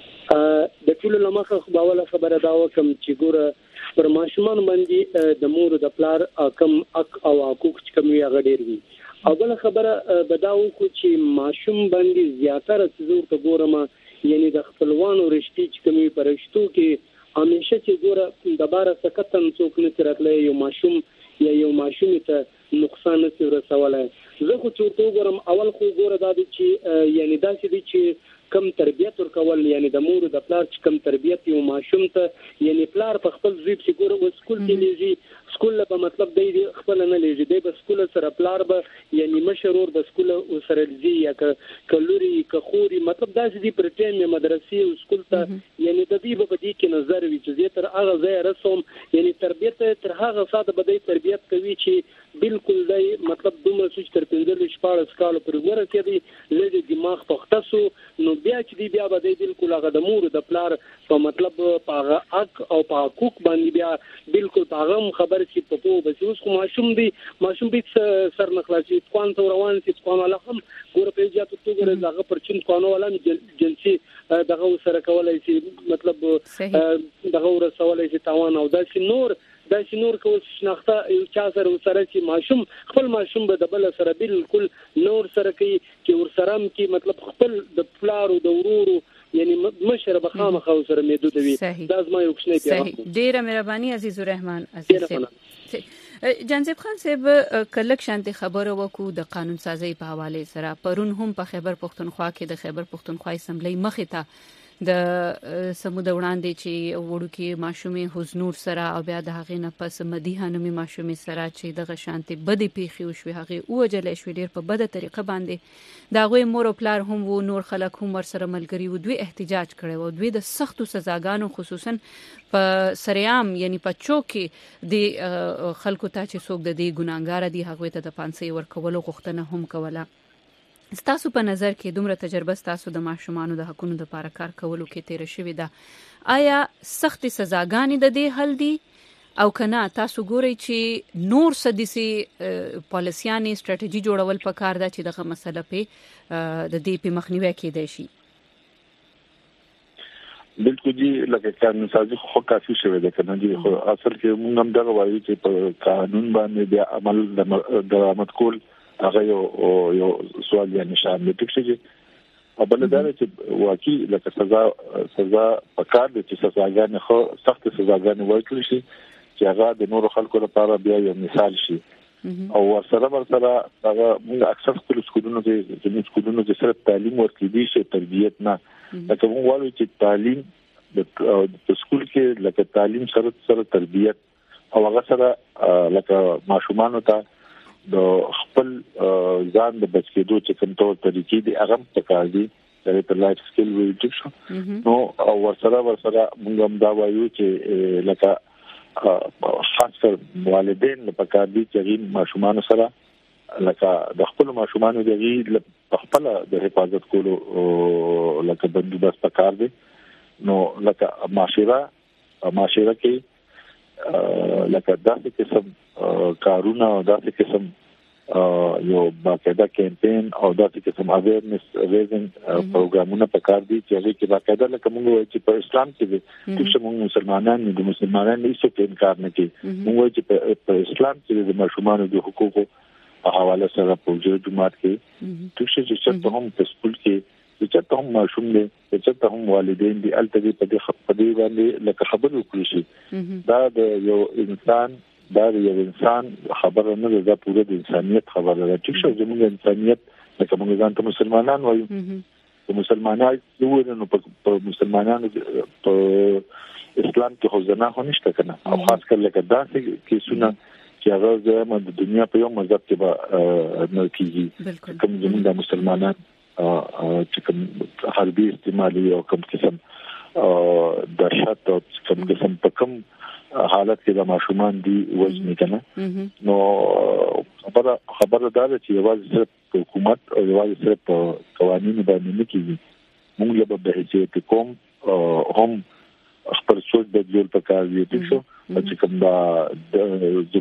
د ټول لمخه خبره خبره دا وکم چې ګوره پر ماشومان باندې د مور د پلار کم حق او حقوق کم وی غډیر وي او بل خبره بداو کو چې ماشوم باندې زیاتره څه ته ګورم یعنی د خپلوانو رشتي چې کومي پرشتو کې همیشه چې ګوره د بار سکتن څوک نه تراتلې یو ماشوم یا یو ماشوم ته نقصان نه رسولای زه خو څو ګورم اول خو ګوره دا چې یعنی دا چې کم تربیت ورکول یعنی د مور د پلار چې کم تربیت یو ماشوم ته یعنی پلار په خپل ځیب چې ګوره سکول کې لږی سکول به مطلب دی خپل نه لېږي دی به سکول سره پلار به یعنی مشرور به سکول سره لږی یا کلوري کخوري مطلب داسې دی پر ټیم مدرسې او سکول ته یعنی د دې په دې کې نظر وی چې زه تر هغه ځای رسوم یعنی تربیت تر هغه ساده به دی تربیت کوي چې بالکل دی مطلب دومره سوچ تر 15-14 کال پر ورسېږي لږ دماغ پختسو نو بیا چې دی بیا به دی بالکل هغه د مور د پلار په مطلب په هغه حق او په حقوق باندې بیا بالکل په هغه خبر چې په پوه بس اوس خو ماشوم به سر نخلاصي کوان ته روان سي کوان ولا هم ګور په جاتو تو ګره دغه پرچین کوان ولا جنسي دغه سره کولای شي مطلب دغه ورسولای شي تاوان او داسې نور کول شناخته یو چا سره چې ماشوم خپل ماشوم به د بل سره بالکل نور سره کوي چې ورسره کې مطلب خپل د پلار او د ورورو یعنی مشر به خامخا سره میدود وي دا زما یو کوچنی پیغام ډیره مهرباني عزیز الرحمن عزیز جانزیب خان صاحب کلک شانتي خبره وکړو د قانون سازي په حواله سره پرون هم په خیبر پختونخوا کې د خیبر پختونخوا اسمبلی مخې ته د سمود وړاندې چې وړو کې ماشومې حزنور سره او بیا د هغې نه پس مدیحه نومي ماشومې سره چې دغه شانتي بدې پیښې وشوې هغې ووجلې شوې ډېر په بده طریقه باندې د هغوی مور او پلار هم وو نور خلک هم ورسره ملګري وو دوی احتجاج کړی وو دوی د سختو سزاګانو خصوصا په سریعام یعنی په چوک کې د خلکو ته چې څوک د دې ګناهګار دي هغوی ته د پانسۍ ورکولو غوښتنه هم کوله ستاسو په نظر کې دومره تجربه ستاسو د ماشومانو د حقونو لپاره کار کولو کې تیر شوې ده آیا سخت سزاګانې د دې حل دي او کنه تاسو ګورئ چې نور سدسي پالیسيانې ستراتیژي جوړول پکار ده چې دغه مسله په د دې په مخنیوي کېدای شي بالکل جی لکه قانون سازي خو کافي شوی ده کنه جی خو اصل کې موږ هم دا وایو چې په قانون باندې بیا عمل درآمد کول هغه یو سوال یا نشان دی چې په بل ډول چې واقعي لکه سزا پکار دي چې سزاګانې خو سخت سزاګانې ورکړي شي چې هغه د نورو خلکو لپاره بیا یو مثال شي او ورسره هغه موږ اکثر خپل سکولونو کې سره تعلیم ورکړي شي تربیت نه لکه موږ وایو چې تعلیم د سکول کې لکه تعلیم سره تربیت او هغه سره لکه ماشومان ته د خپل ځان د بچیدو چې کوم تور طریقې دي هغه پکار دي چې په لایف سکیل ویل شي نو او ورسره موږ هم دا وایو چې لکه خاص والدین په کار دي چې ماشومان سره لکه د خپل ماشومان د خپل د حفاظت کولو لکه بندوبست پکار دي نو لکه معاشره کې لکه داسې قسم کارونه او داسې قسم یو باقاعده کمپاین او داسې قسم اویرنس ریزینګ پروګرامونه پکار دي چې هغه کې باقاعده لکه موږ چې په اسلام کې چې موږ مسلمانانو د مسلمانانو هیڅ انکار نه کوي موږ چې په اسلام کې د ماشومانو د حقوقو په حواله سره په جماعت کې چې هم په سکول کې چې هم ماشوم دي چې هم والدین دي الته په دې باندې لکه خبرې وکړي شي دا د یو انسان خبره نه ده پوره د انسانيت خبره ده چې زموږ انسانيت لکه موږ ځان ته مسلمانان وایو د مسلمانانو نو په مسلمانانو په اسلام کې خو زنا خو نشته کنه او خاص کر لکه داسې کې سونه چې هغه د دنیا په یو مذهب کې به نه کیږي کوم زموږ د مسلمانان چې کوم حربي استعمالي او کوم قسم دهشت او کوم قسم په کوم حالت کې د ماشومان دی وزن کنه نو خبره دا ده چې یوازې صرف حکومت او یوازې صرف قوانینو باندې نه کیږي موږ به هیڅ کوم هم خپل سوچ بدلول پکار دی چې کوم دا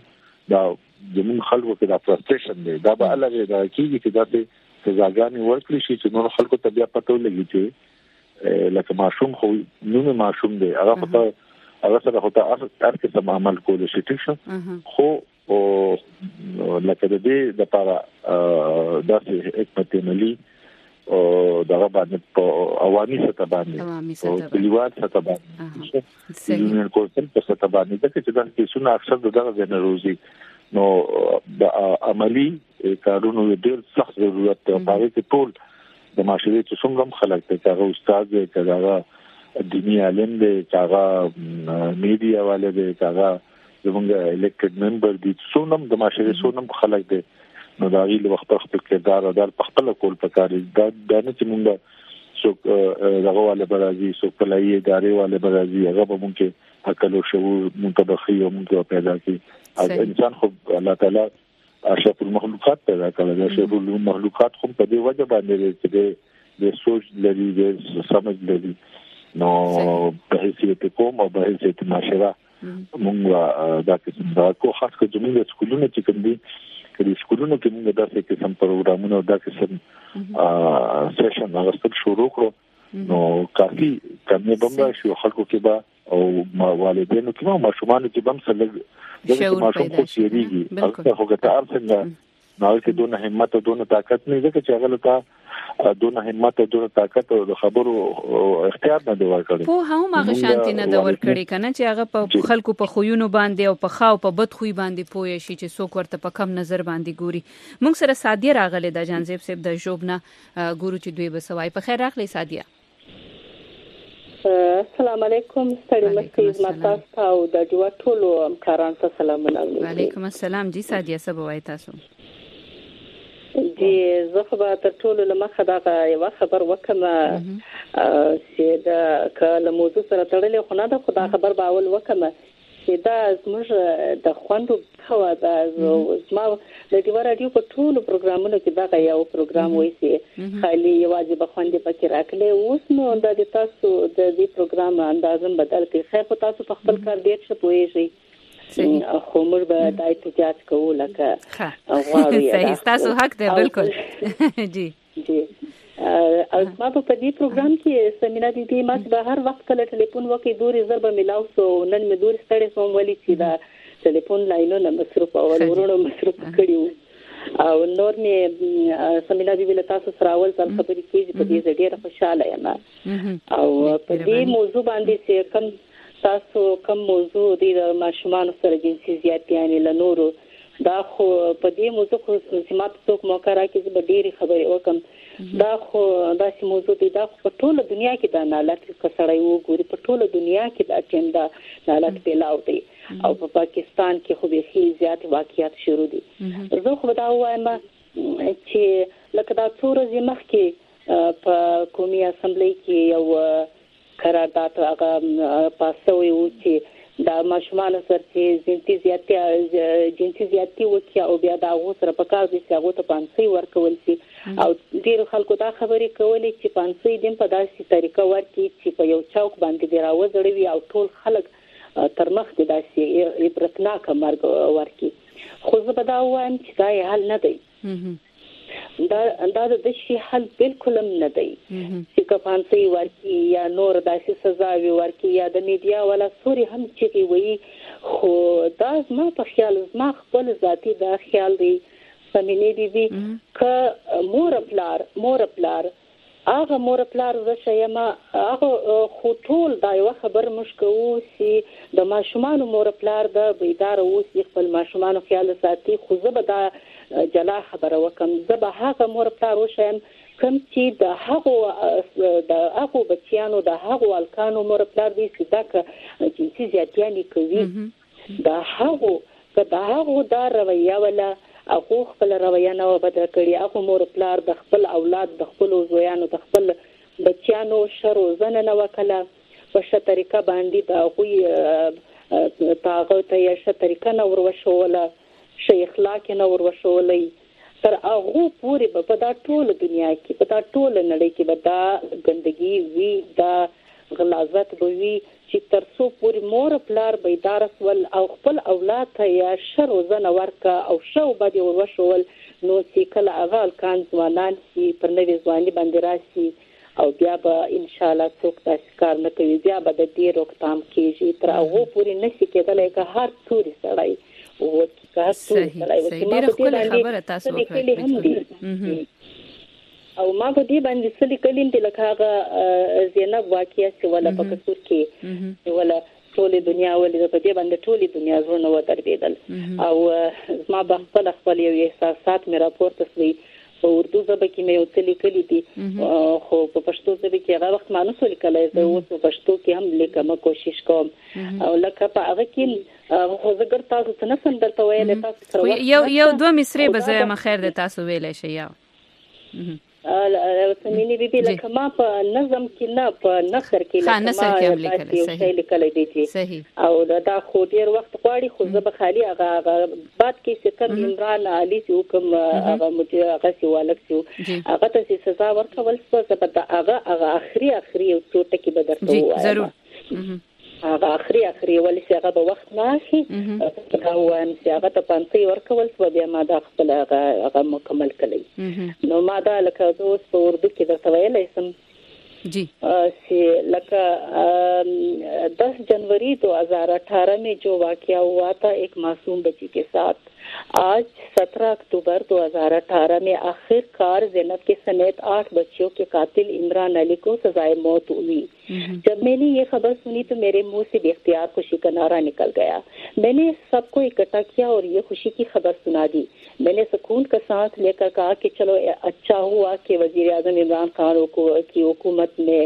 زمون خلکو کې دا فرستریشن دی دا به الګ دا کیږي چې دا سزاګانې ورکړي شي چې نور خلکو ته بیا پته ولګي چې لکه ماشوم خو نو ماشوم دی هغه سره خو ته هر قسم عمل کول شي خو او لکه د دې لپاره داسې حکمت عملی او دغه باندې په عوامي سطح باندې او کلیوال سطح باندې یونین کورسن په سطح باندې چې دا کیسونه اکثر دغه ځنروزي نو د عملی کارونو ډېر سخت ضرورت دی په هغه کې ټول د معاشري چې څنګه خلک ته هغه استاد دی هغه دینی عالم دی هغه میډیا والے دی هغه زمونږ الیکټډ ممبر دي څونم د معاشري څونم خلک دي نو دا غي له وخت خپل کردار ادا په خپل کول پکاري دا نه چې مونږ څوک دغه والے برازي څوک پلای ادارې والے برازي هغه به مونږ عقل او شعور منطبقي او مونږ پیدا کړي انسان خو الله تعالی اشرف المخلوقات پیدا کړل دا اشرف المخلوقات خو په دې وجه باندې چې د سوچ لري د سمج لري نو په حیثیت قوم او په حیثیت معاشره مونږ دا قسم دا کو خاص کر زموږ سکولونو چې کوم دي کله سکولونو کې موږ داسې قسم پروګرامونه او دا قسم سیشن راغستل شروع کړو نو کافي کمې بمبا شو خلکو کې با او والدینو کې ما شومان چې بم سره دغه ماشوم خو سیریږي هغه هغه تار څنګه نو چې دونه همت او دونه طاقت نه ځکه چې هغه ته دونه همت او دونه طاقت او خبرو اختیار نه دی ورکړي په هم هغه شانتي نه دی ورکړي کنه چې هغه په خلکو په خوینو باندې او په خاو په بد خوې باندې پوي شي چې څوک ورته په کم نظر باندې ګوري موږ سره سادیه راغله د جانزیب صاحب د جوبنا ګورو چې دوی بسوای په خیر راغلی سادیه السلام علیکم ستړي مستیز متاسو او د جوا ټولو همکارانو ته سلامونه وعلیکم السلام جی سادیه سبوای تاسو دی زه خو به تر ټولو لمخه دا یو خبر وکم چې دا کله موضوع سره تړلې خو نه دا خو دا خبر به اول وکم چې دا زموږ د خوندو خوا دا ما د دیوار رادیو په ټولو پروګرامونو کې دا یو پروګرام وایي چې خالي یوازې به خوندې پکې راکړي اوس نو د تاسو د دې پروګرام اندازم بدل کړي خیر په تاسو په خپل کار ډیر ښه پوهیږئ خو موږ به د احتجاج کوو لکه غواړو صحیح تاسو حق دی بالکل جی جی او ما په دې پروګرام کې سمینا دي ما به هر وخت کله ټلیفون وکي دوري ضرب ملاو سو نن مې دوري ستړي سوم ولې چې دا ټلیفون لاینونه مصرف او ورونو مصرف کړیو او نور مې سمینا دي ول تاسو سره اول ځل خبرې کیږي په دې ډېر خوشاله یم او په دې موضوع باندې چې کوم تاسو کوم موضوع دی د ماشومان سره جنسي زیاتیانې لنورو دا خو په دې موضوع خو سمات څوک موقع راکې به ډېری خبرې وکم دا خو داسې موضوع دی دا په ټوله دنیا کې دا نالت کسړی وګوري په ټوله دنیا کې دا ټیندا نالت پیلاو دی او په پاکستان کې خو به هي زیات واقعیت شروع دي زه خو دا وایم چې لکه دا څو ورځې مخکې په قومي اسمبلی کې یو قرارداد هغه پاسوي و چې دا ماشومان سره چې جنسي زیاتی وکړي او بیا دا غو سره په کار دي چې هغه ته پانسي ورکول شي او ډیر خلکو دا خبرې کولې چې پانسي دیم په داسې طریقه ورکړي چې په یو چوک باندې دی راوځړوي او ټول خلک تر مخ دي داسې عبرتناک مرګ ورکړي خو زه به دا وایم چې دا حل نه دی دا د شي حل بالکل نه دی چې کفانسي ورکی یا نور داسې سزا وی ورکی یا د میډیا ولا سوري هم چې وی خو دا ما په خیال ما خپل ذاتی دا خیال دی سمینې دي ک مور پلار هغه مور پلار وشیما هغه خو ټول دا یو خبر مشکو چې د ماشومان مور پلار د بیدار اوس خپل ماشومان خیال ساتي خو زه دا جلا خبره وکم زه به هغه مور پلار وشم کوم چې د هغه بچیانو د هغه والکانو مور پلار دي چې دا جنسي زیاتیانې کوي د هغه دا رویه ولا هغه خپل رویه نه بدل کړي هغه مور پلار د خپل اولاد د خپل زویانو د خپل بچیانو شر وزنه نه وکړه په ښه طریقه باندې دا غوي تاغه ته یې ښه طریقه نه وروښوله شي اخلاق نه وروښولې تر هغه پوری په دا ټول دنیا کې په دا ټول نړۍ کې به دا ګندګي وی دا غلاظت به وی چې تر څو پوری مور پلار بیدار سول او خپل اولاد ته یا شر وزنه ورکا او شو باندې وروښول نو چې کله هغه کان ځوانان چې پر نوې ځواني باندې راشي او بیا به ان شاء الله څوک تاسو کار نه کوي بیا به د دې روکتام کیږي تر هغه پوری نشي کېدلای که هر څوري سړی او صحیح ډیره خپل خبره تاسو وکړه او ما په دې باندې سلی کلیم د لکه زینب واقعیا چې ولا په کثور کې ولا ټول دنیا ولې په دې باندې ټول دنیا زونه و دربېدل او ما په خپل یو احساسات مې راپورته سوي په اردو ژبه کې مې اوس لیکلي دي خو په پښتو ژبه کې هغه وخت ما نه څه لیکلای زه اوس په پښتو کې هم لیکم کوشش کوم او لکه په هغه کې خو زه ګر تاسو څه نه سم درته ویل تاسو سره یو دوه مصرې به زه مخیر د تاسو ویلای شي یا سمینی بیبي لکه ما په نظم کې نه په نثر کې لکه ما لیکل دي صحیح او دا خو ډیر وخت غواړي خو زه به خالي هغه بعد کې ستر عمران علي چې حکم هغه هغه سی والک سی هغه ته سزا ورکول څه په هغه اخري یو څو ټکی به درته وایم ضرور هغه اخري ولې چې هغه په وخت ناشي هغه وایم چې هغه ته پانسي ورکول څه بیا ما دا خپل هغه مکمل کړی نو ما دا لکه اوس په اردو کې درته ویلای سم जी लका 10 जनवरी 2018 में जो वाकया हुआ था एक मासूम बच्ची के साथ आज 17 अक्टूबर 2018 में आखिरकार ज़ैनब के समेत 8 बच्चियों के कातिल इमरान अली को सजाए मौत हुई। जब मैंने ये खबर सुनी तो मेरे मुंह से बेख्तियार खुशी का नारा निकल गया। मैंने सबको इकट्ठा किया और ये खुशी की खबर सुना दी। मैंने सुकून का सांस लेकर कहा कि चलो अच्छा हुआ कि वजीर आज़म इमरान खान की हुकूमत में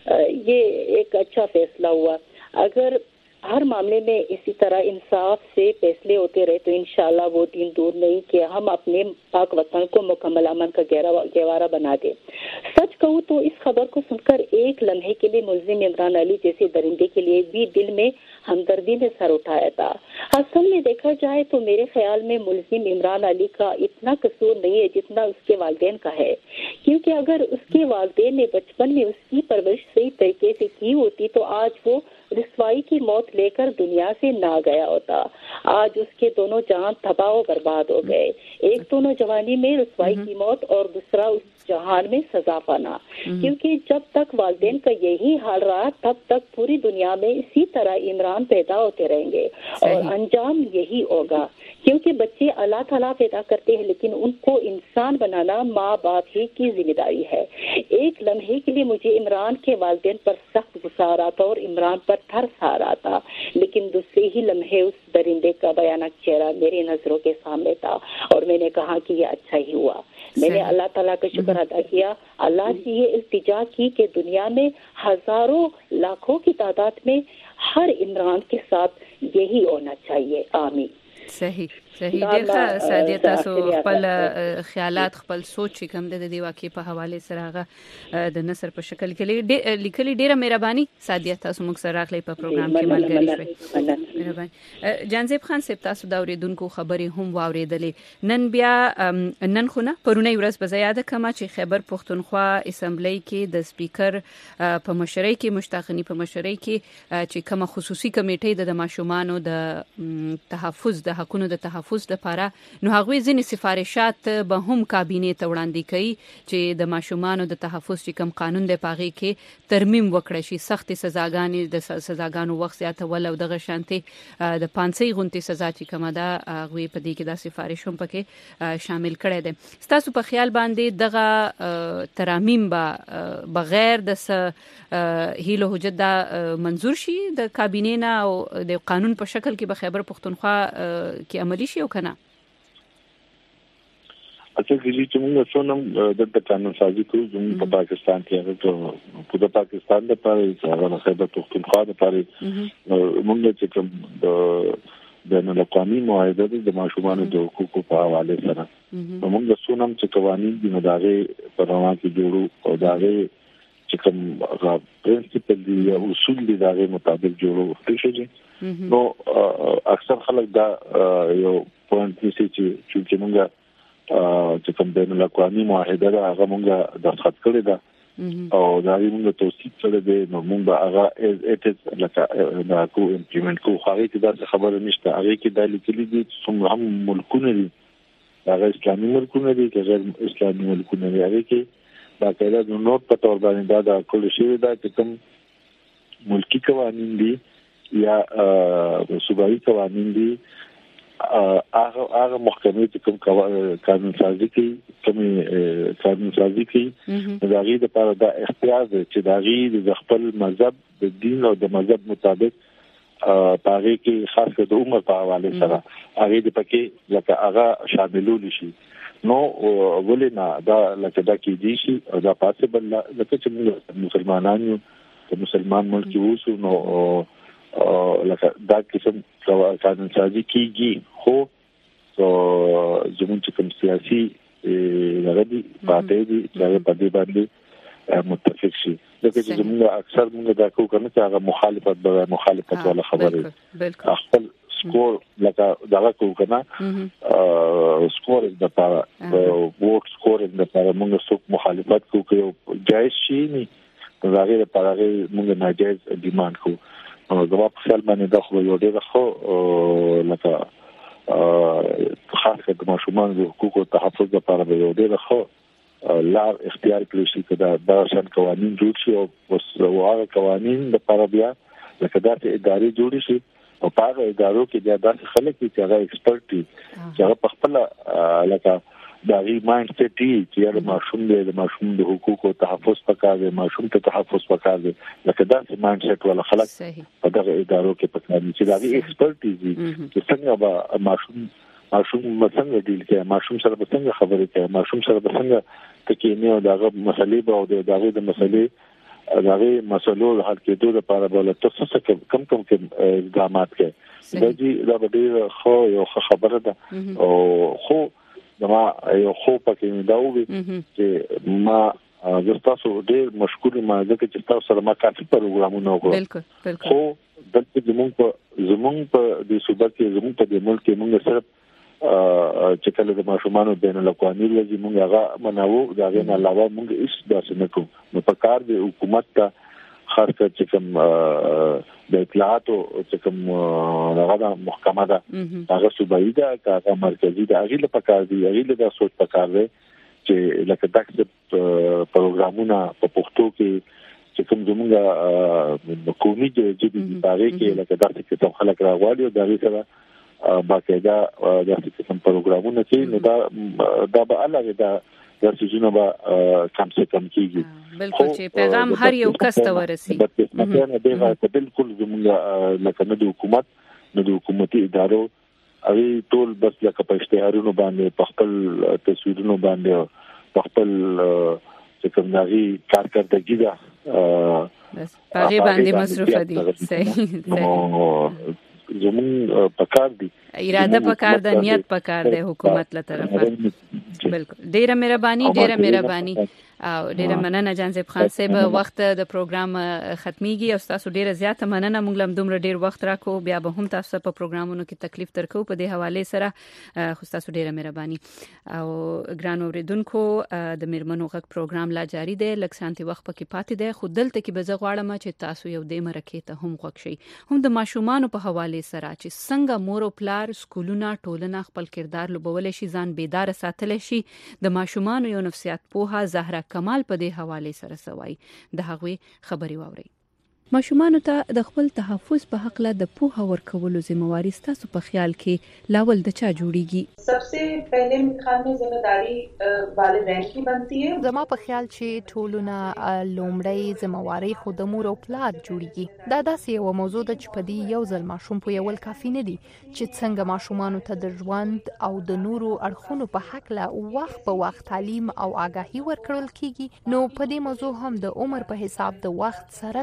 ये एक अच्छा फैसला हुआ। अगर हर मामले में इसी तरह इंसाफ से फैसले होते रहे तो इंशाल्लाह वो दिन दूर नहीं कि हम अपने पाक वतन को मुकम्मल अमन का गहवारा बना दे। सच कहूँ तो इस खबर को सुनकर एक लम्हे के लिए मुल्जिम इमरान अली जैसे दरिंदे के लिए भी दिल में हमदर्दी ने सर उठाया था। असल में देखा जाए तो मेरे ख्याल में मुल्जिम इमरान अली का इतना कसूर नहीं है जितना उसके वालिदैन का है, क्योंकि अगर उसके वालिदैन ने बचपन में उसकी परवरिश सही तरीके से की होती तो आज वो रिसवाई की मौत लेकर दुनिया से ना गया होता। आज उसके दोनों जान तबाह और बर्बाद हो गए, एक तो नौजवानी में रिसवाई की मौत और दूसरा उस जहान में सजा पाना, क्योंकि जब तक वालिदैन का यही हाल रहा तब तक पूरी दुनिया में इसी तरह इमरान पैदा होते रहेंगे और अंजाम यही होगा, क्योंकि बच्चे अल्लाह ताला पैदा करते हैं लेकिन उनको इंसान बनाना माँ बाप ही की जिम्मेदारी है। एक लम्हे के लिए मुझे इमरान के वालिदैन पर सख्त गुस्सा आ रहा था और इमरान पर तरस आ रहा था, लेकिन दूसरे ही लम्हे उस दरिंदे का भयानक चेहरा मेरी नजरों के सामने था और मैंने कहा कि ये अच्छा ही हुआ। मैंने अल्लाह ताला का शुक्र अदा किया, अल्लाह से ये इल्तिजा की कि दुनिया में हजारों लाखों की तादाद में हर इमरान के साथ यही होना चाहिए। आमीन। صحیح ډیر ښه سادیه تاسو خپل خیالات خپل سوچ کوم د دې واقعي په حواله سره هغه د نثر په شکل کې لیکلي ډیره مهرباني سادیه تاسو موږ سره راغلی په پروګرام کې ملګری شوي مهرباني جانزیب خان صاحب تاسو دا اوریدونکو خبرې هم واوریدلې نن بیا نن خو نه پرونی ورځ به یاد کما چې خیبر پښتونخوا اسمبلی کې د سپیکر په مشرۍ کې مشتاقنی په مشرۍ کې چې کومه خصوصي کمیټه د ماشومانو د تحفظ د حقونو د تحفظ لپاره نو هغوی ځینې سفارشات به هم کابینې ته وړاندې کوي چې د ماشومانو د تحفظ چې کوم قانون دی پاغي کې ترمیم وکړي شي سخت سزاګانې د سزاګانو وخت زیاتول او دغه شانتي د 500 غونټې سزا چې کومه ده هغوی په دې کې د سفارش هم پکې شامل کړي دي تاسو په خیال باندې دغه ترامیم به بغیر د هیله حجت دا منظور شي د کابینې نه او د قانون په شکل کې به خیبر پښتونخوا کې عملی شي او کنه اته چې موږ څونم د قانون سازي کوو زموږ په پاکستان کې هغه په پاکستان د پاره هغه خیبر پښتونخوا د پاره موږ چې کوم د اقلیمي معاهده د ماشومانو د حقوقو په حواله سره موږ څونم چې قوانين د مدارې په روان کې جوړو او داغه چې کوم پرنسپل دي او اصول دي داغه مطابق جوړو شي نو اکثر خلک دا یو پوینټ نشي چې موږ چې کوم د اقلیمي معاهده هغه موږ د خط کړی دا او دا موږ توصیف کړی دی نو موږ هغه اټ لکه دا کو امپلیمنت کو هغه کې دا خبره نشته هغه کې د لیکلي دي چې هم ملکونه دي هغه اسلامي ملکونه دي که غیر اسلامي ملکونه دي هغه کې باقاعده د نوٹ په تور باندې دا کول شي دا چې کوم ملکی قوانین دي یا صوبایي قوانین دي هغه محکمه چې کوم قانون سازي کوي دا غي د لپاره د اختیار چې دا غي د خپل مذهب د دین او د مذهب مطابق پاره کې خاص د عمر په حواله سره هغه د پکې لکه هغه شاملول شي نو ولې نه دا لکه دا کې دي شي او دا پاسبل لکه چې موږ مسلمانان یو د مسلمان ملک اوسو نو لکه دا قسم قانون سازي کیږي خو زموږ کوم سیاسي لغدي پاتې دي چې په دې باندې متفق شي لکه چې موږ اکثر موږ دا کوو کنه چې هغه مخالفت ولا خبره خپل سکور لکه دا کوو کنه سکور د لپاره ووټ سکور د لپاره موږ څوک مخالفت کوو جایز شي نه دا غیر لپاره موږ ناجایز ډیماند کوو نو دا په خپل باندې دا خو یو ډېر خو لکه خاصه د ماشومان د حقوقو تحفظ لپاره یو ډېر خو لار اختیار کړی شي چې دا شان قوانين جوړ شي او هغه قوانين د لپاره بیا لکه دا ادارې جوړ شي او په هغه ادارو کې بیا داسې خلک چې هغه ایکسپرت دي چې هغه په خپل لکه دا غي مایند سیټ دي چې د ماشوم د حقوقو تحفظ پکار دي ماشوم ته تحفظ پکار دي لکه دا مایند سیټ ولا خلک په دغه ادارو کې پکار دي چې دا غي ایکسپرت دي چې څنګه به ماشوم څنګه ډیل کوي ماشوم سره څنګه خبرې کوي ماشوم سره څنګه تکینه او دغه مسلې به او دغه د مسلې دغه مسلو حل کېدو لپاره به تاسو کم اقدامات کوي دا به ډیر خو یو خبره ده او خو ما یو خو پکې دا وي چې ما تاسو ډیر مشکور ما ځکه چې تاسو سره ما کافي پروګرامونه وکړو خو دلته زمونږ په دې صوبه کې زمونږ په دې ملک کې موږ سره چې کله د ماشومانو بین الاقوامي ورځ موږ هغه مناوو دا غي نه علاوه موږ هیڅ داسې نه کوو نو په کار د حکومت ته خاص کر چې کوم د اطلاعاتو چې کوم هغه محکمه ده هغه صوبایي ده هغه مرکزی ده هغه لپاره کار دی هغه د سوچ په کار دی چې لکه دغه پروګرامونه په پښتو کې چې کوم زموږ قومي جدي باندې کې لکه داسې چې خلک راغلي او دغه سره باقاعده داسې کوم پروګرامونه چې نو دا به الګ دا د سيزونه به کم څه کم کیږي بالکل چې پیغام هر یو کس ته ورسي مثلا دغه بالکل زموږ لکه نه د حکومت نه د حکومتي ادارو اړي ټول بس لکه په اشتهارونو باندې په خپل تصویرونو باندې په خپل چې کوم نغي کارکړدګي ده بس هغه باندې مصروف دي صحیح زمون پکار دي اراده پکار ده نیت پکار ده حکومت له طرفه بالکل ډیره مهرباني او ډیره مننه جانزیب خان صاحب وخت د پروګرام ختميږي او تاسو ډیره زیاته مننه موږ لم دومره ډیر وخت راکو بیا به هم تاسو په پروګرامونو کې تکلیف ترکو په دې حواله سره خو تاسو ډیره مهرباني او ګران اوریدونکو د میرمنو غږ پروګرام لا جاری دی لکسانتي وخت پکې پاتې دی خو دلته کې به زه غواړم چې تاسو یو د مرکه ته هم غوښ شي هم د ماشومان په حواله سره چې څنګه مور او پلار سکولونه ټولنه خپل کردار لوبول شي ځان بیدار ساتل شي د ماشومان یو نفسیات پوها زهره کمال په دې حواله سره سوای د هغوی خبري واوري ماشومان ته د خپل تحفظ په حق له د پوها ورکولو ذمہواری تاسو په خیال کې لاول د چا جوړیږي सबसे पहले خان में जिम्मेदारी والدین کی بنتی ہے زما په خیال چې ټولونه لومړی ذمہواری خود مور او پلار جوړیږي دا داسې یو موضوع ده چې په دې یو ځل ماشوم په یو کافي نه دي چې څنګه ماشومان ته د ژوند او د نورو اړخونو په حق له وخت په وخت تعلیم او آگاهی ورکړل کیږي نو په دې موضوع هم د عمر په حساب د وخت سره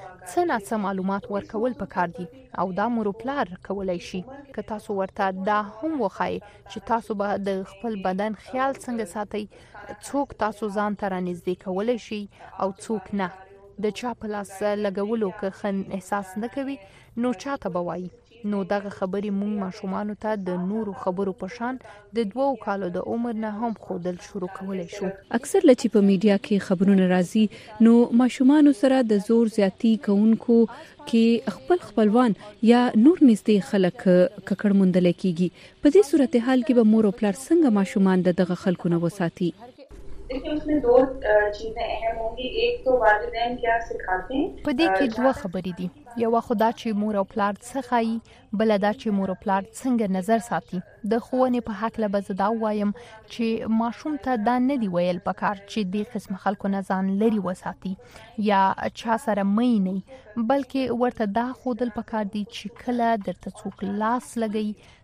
څه معلومات ورکول پکار دي او دا مور او پلار کولای شي که تاسو ورته دا هم وخایي چې تاسو به د خپل بدن خیال څنګه ساتي څوک تاسو ځان ته رانږدې کولای شي او څوک نه د چا په لاس لګولو که خن احساس نه کوي نو چاته بوایي نو دغه خبرې مونږ ماشومان ته د نورو خبرو په شان د 2 کالو د عمر نه هم خودل شروع کولای شو اکثر لچې په میډیا کې خبرونه راځي نو ماشومان سره د زور زیاتی کوونکو کې خپلوان یا نور نږدې خلک ککړ مندل کیږي په دې صورتحال کې به مور او پلار څنګه ماشومان دغه خلکو نه وساتي देखिए उसमें 2 चीजें अहम होंगी एक तो वालिदैन क्या सिखाते हैं په دې کې 2 خبرې دي یو خدا چې مور او پلار څه خایي بل دا چې مور او پلار څنګه نظر ساتي د خوونه په حق له بزدا وایم چې ماشوم ته دا نه دی ویل پکار چې د قسم خلکو نه ځان لري وساتي یا چا سره مې نه بلکې ورته دا خودل پکار دي چې کله درته څوک لاس لګي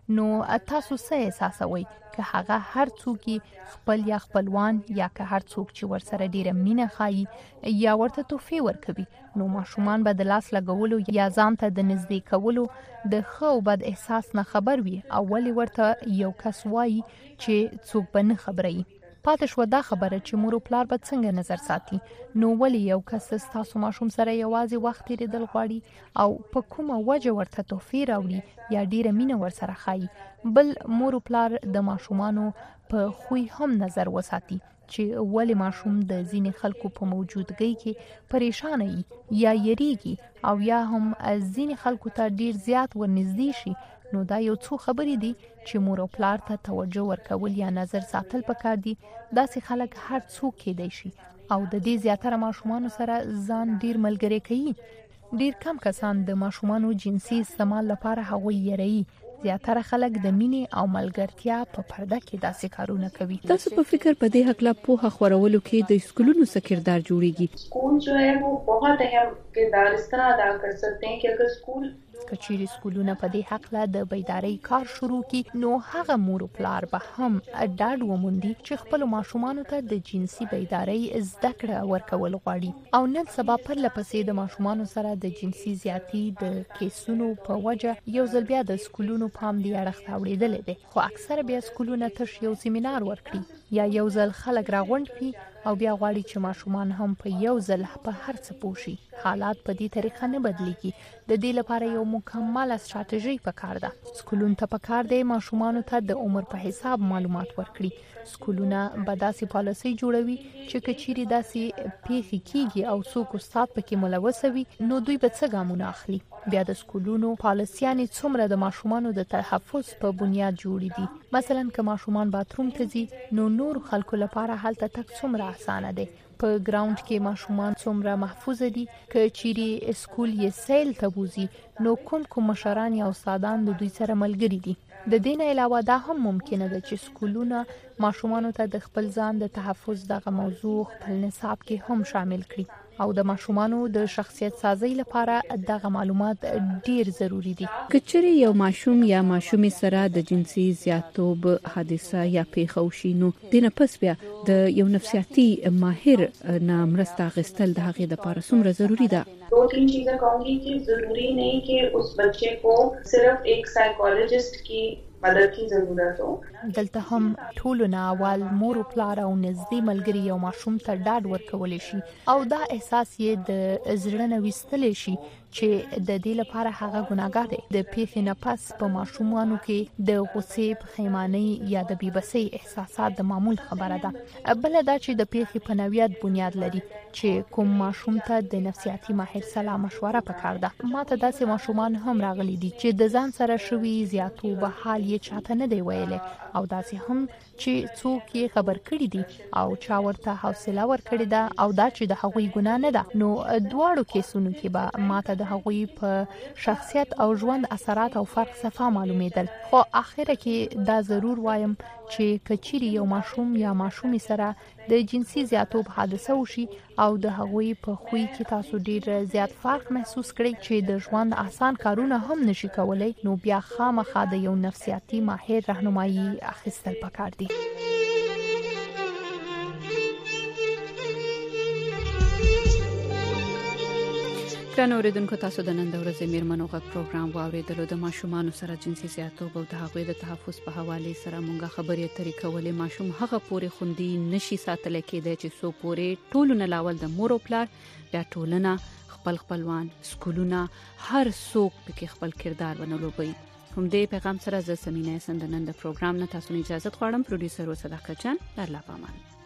نو تاسو څه احساسوي که هغه هر څوک خپل یا خپلوان یا که هر څوک چې ورسره ډیره مینه ښایي یا ورته تحفې ورکوي نو ماشومان به د لاس لګولو یا ځان ته د نږدې کولو د ښه او بد احساس نه خبر وي او ولې ورته یو کس وایي چې څوک به نه خبروي. پاتې شو دا خبره چې مور او پلار به څنګه نظر ساتي نو ولې یو کس ستاسو ماشوم سره یوازې وخت تیریدل غواړي او په کومه وجه ورته تحفې راوړي یا ډیره مینه ورسره ښایي. بل مور او پلار د ماشومانو په خوی هم نظر وساتي چې ولې ماشوم د ځینې خلکو په موجودګۍ کې پریشان وي یا یریږي او یا هم ځینې خلکو ته ډیر زیات ورنږدې شي. نو دا یو څو خبرې دي چې مور او پلار ته توجه ورکول یا نظر ساتل پکار دي. داسې خلک هر څوک کېدای شي او د دې زیاتره ماشومانو سره ځان ډیر ملګری کوي. ډیر کم کسان د ماشومانو جنسي استعمال لپاره هغوی یری. زیاتره خلک د مینې او ملګرتیا په پرده کې داسې کارونه کوي. تاسو په فکر په دې حق لا پوهه خورولو کې د سکولونو څخه کردار جوړیږي؟ स्कूल जो है वो बहुत अहम किरदार इस तरह अदा कर सकते हैं कि अगर स्कूल کچېری سکولونه په دې حق لا د بیداری کار شروع کی نو هغه مور او پلار به هم ډاډ وموندي چې خپل ماشومان ته د جنسي بیداری زده کړه ورکول غواړي. او نن سبا پر لپسې د ماشومان سره د جنسي زیاتی د کیسونو په وجه یو ځل بیا د سکولونو پام دی اړخ تاوړېدل دي. خو اکثره بیا سکولونه تش یو سیمینار ورکړي یا یو ځل خلک راغونډ کړي او بیا غواړي چې ماشومان هم په یو ځل په هر څه پوښي. حالات په دې طریقه نه بدلېږي. د دې لپاره یو مکمل استراتیژي پکار ده. سکولونو ته پکار دی ماشومان ته د عمر په حساب معلومات ورکړي. سکولونه به داسې پالیسي جوړوي چې کچېری داسې پیښې کیږي او څوک استاد پکې ملوث وي نو دوی به څه ګامونه اخلي. بیا د سکولونو پالیسيانې څومره د ماشومانو د تحفظ په بنیاد جوړې دي. مثلا که ماشومان باتروم ته ځي نو نور خلکو لپاره هلته تک څومره اسانه دي. په ګراوند کې ماشومان څومره محفوظ دي. که چیرې سکول یې سیل ته بوزي نو کوم مشران یا استادان د دوی سره ملګری دي. د دې نه علاوه دا هم ممکنه ده چې سکولونه ماشومان ته د خپل ځان د تحفظ دغه موضوع خپل نصاب کې هم شامل کړي او د ماشومان د شخصیت سازي لپاره دغه معلومات ډیر ضروری دي. کچېری یو ماشوم یا ماشومې سره د جنسي زیاتوب حادثه یا پیښه وشي نو دنه پس بیا د یو نفسیاتي ماهر نه مرسته غوښتل د هغې لپاره څومره ضروری ده؟ 2-3 चीजें कहूंगी कि जरूरी नहीं कि उस बच्चे को सिर्फ एक साइकोलॉजिस्ट की مدد کی ضرورت هو. دلته هم ټولو نه اول مور او پلار او نږدې ملګری یو ماشوم ته ډاډ ورکول شي او دا احساس یې د زړه نه وستل شي چې د دې لپاره هغه ګناګار دی. د پیښې نه پس په ماشومانو کې د غصې، پښیمانۍ یا د بیبسۍ احساسات د معمول خبره ده. بل دا چې د پیښې په نوعیت بنیاد لري چې کوم ماشوم ته د نفسیاتي ماهر سره مشوره پکار ده. ماته داسې ماشومان هم راغلي دي چې د ځان سره شوي زیاتوب حال یې چاته نه دی ویلي او داسې هم چې څوک یې خبر کړي دي او چا ورته حوصله ورکړې ده او دا چې د هغوی ګناه نه ده. نو دواړو کیسونو کې به ماته د هغوی په شخصیت او ژوند اثرات او فرق صفه معلومېدل. خو اخره کې دا ضرور وایم چې کچېری یو ماشوم یا ماشومې سره د جنسي زیاتوب حادثه وشي او د هغوی په خوی کې تاسو ډیر زیات فرق محسوس کړئ چې د ژوند آسان کارونه هم نشي کولای نو بیا خامخا د یو نفسیاتي ماهر راهنمایي اخیستل پکار دي. ګران اوریدونکو تاسو د نن د ورځې میرمنو غږ پروګرام واوریدلو. د ماشومان سره جنسي زیاتوب او د هغوی د تحفظ په حواله سره مونږه خبرې اترې کولې. ماشوم هغه پورې خوندي نشي ساتل کېدای چې سو پورې ټولو نه لاول د مور او پلار بیا ټولنه خپلوان سکولونه هر څوک پکې خپل کردار ونلوبي. هم دې پیغام سره زه سمینه سندنن د پروګرام نه تاسو نه اجازه غواړم. پروډوسر و صدقت جان الله پامان.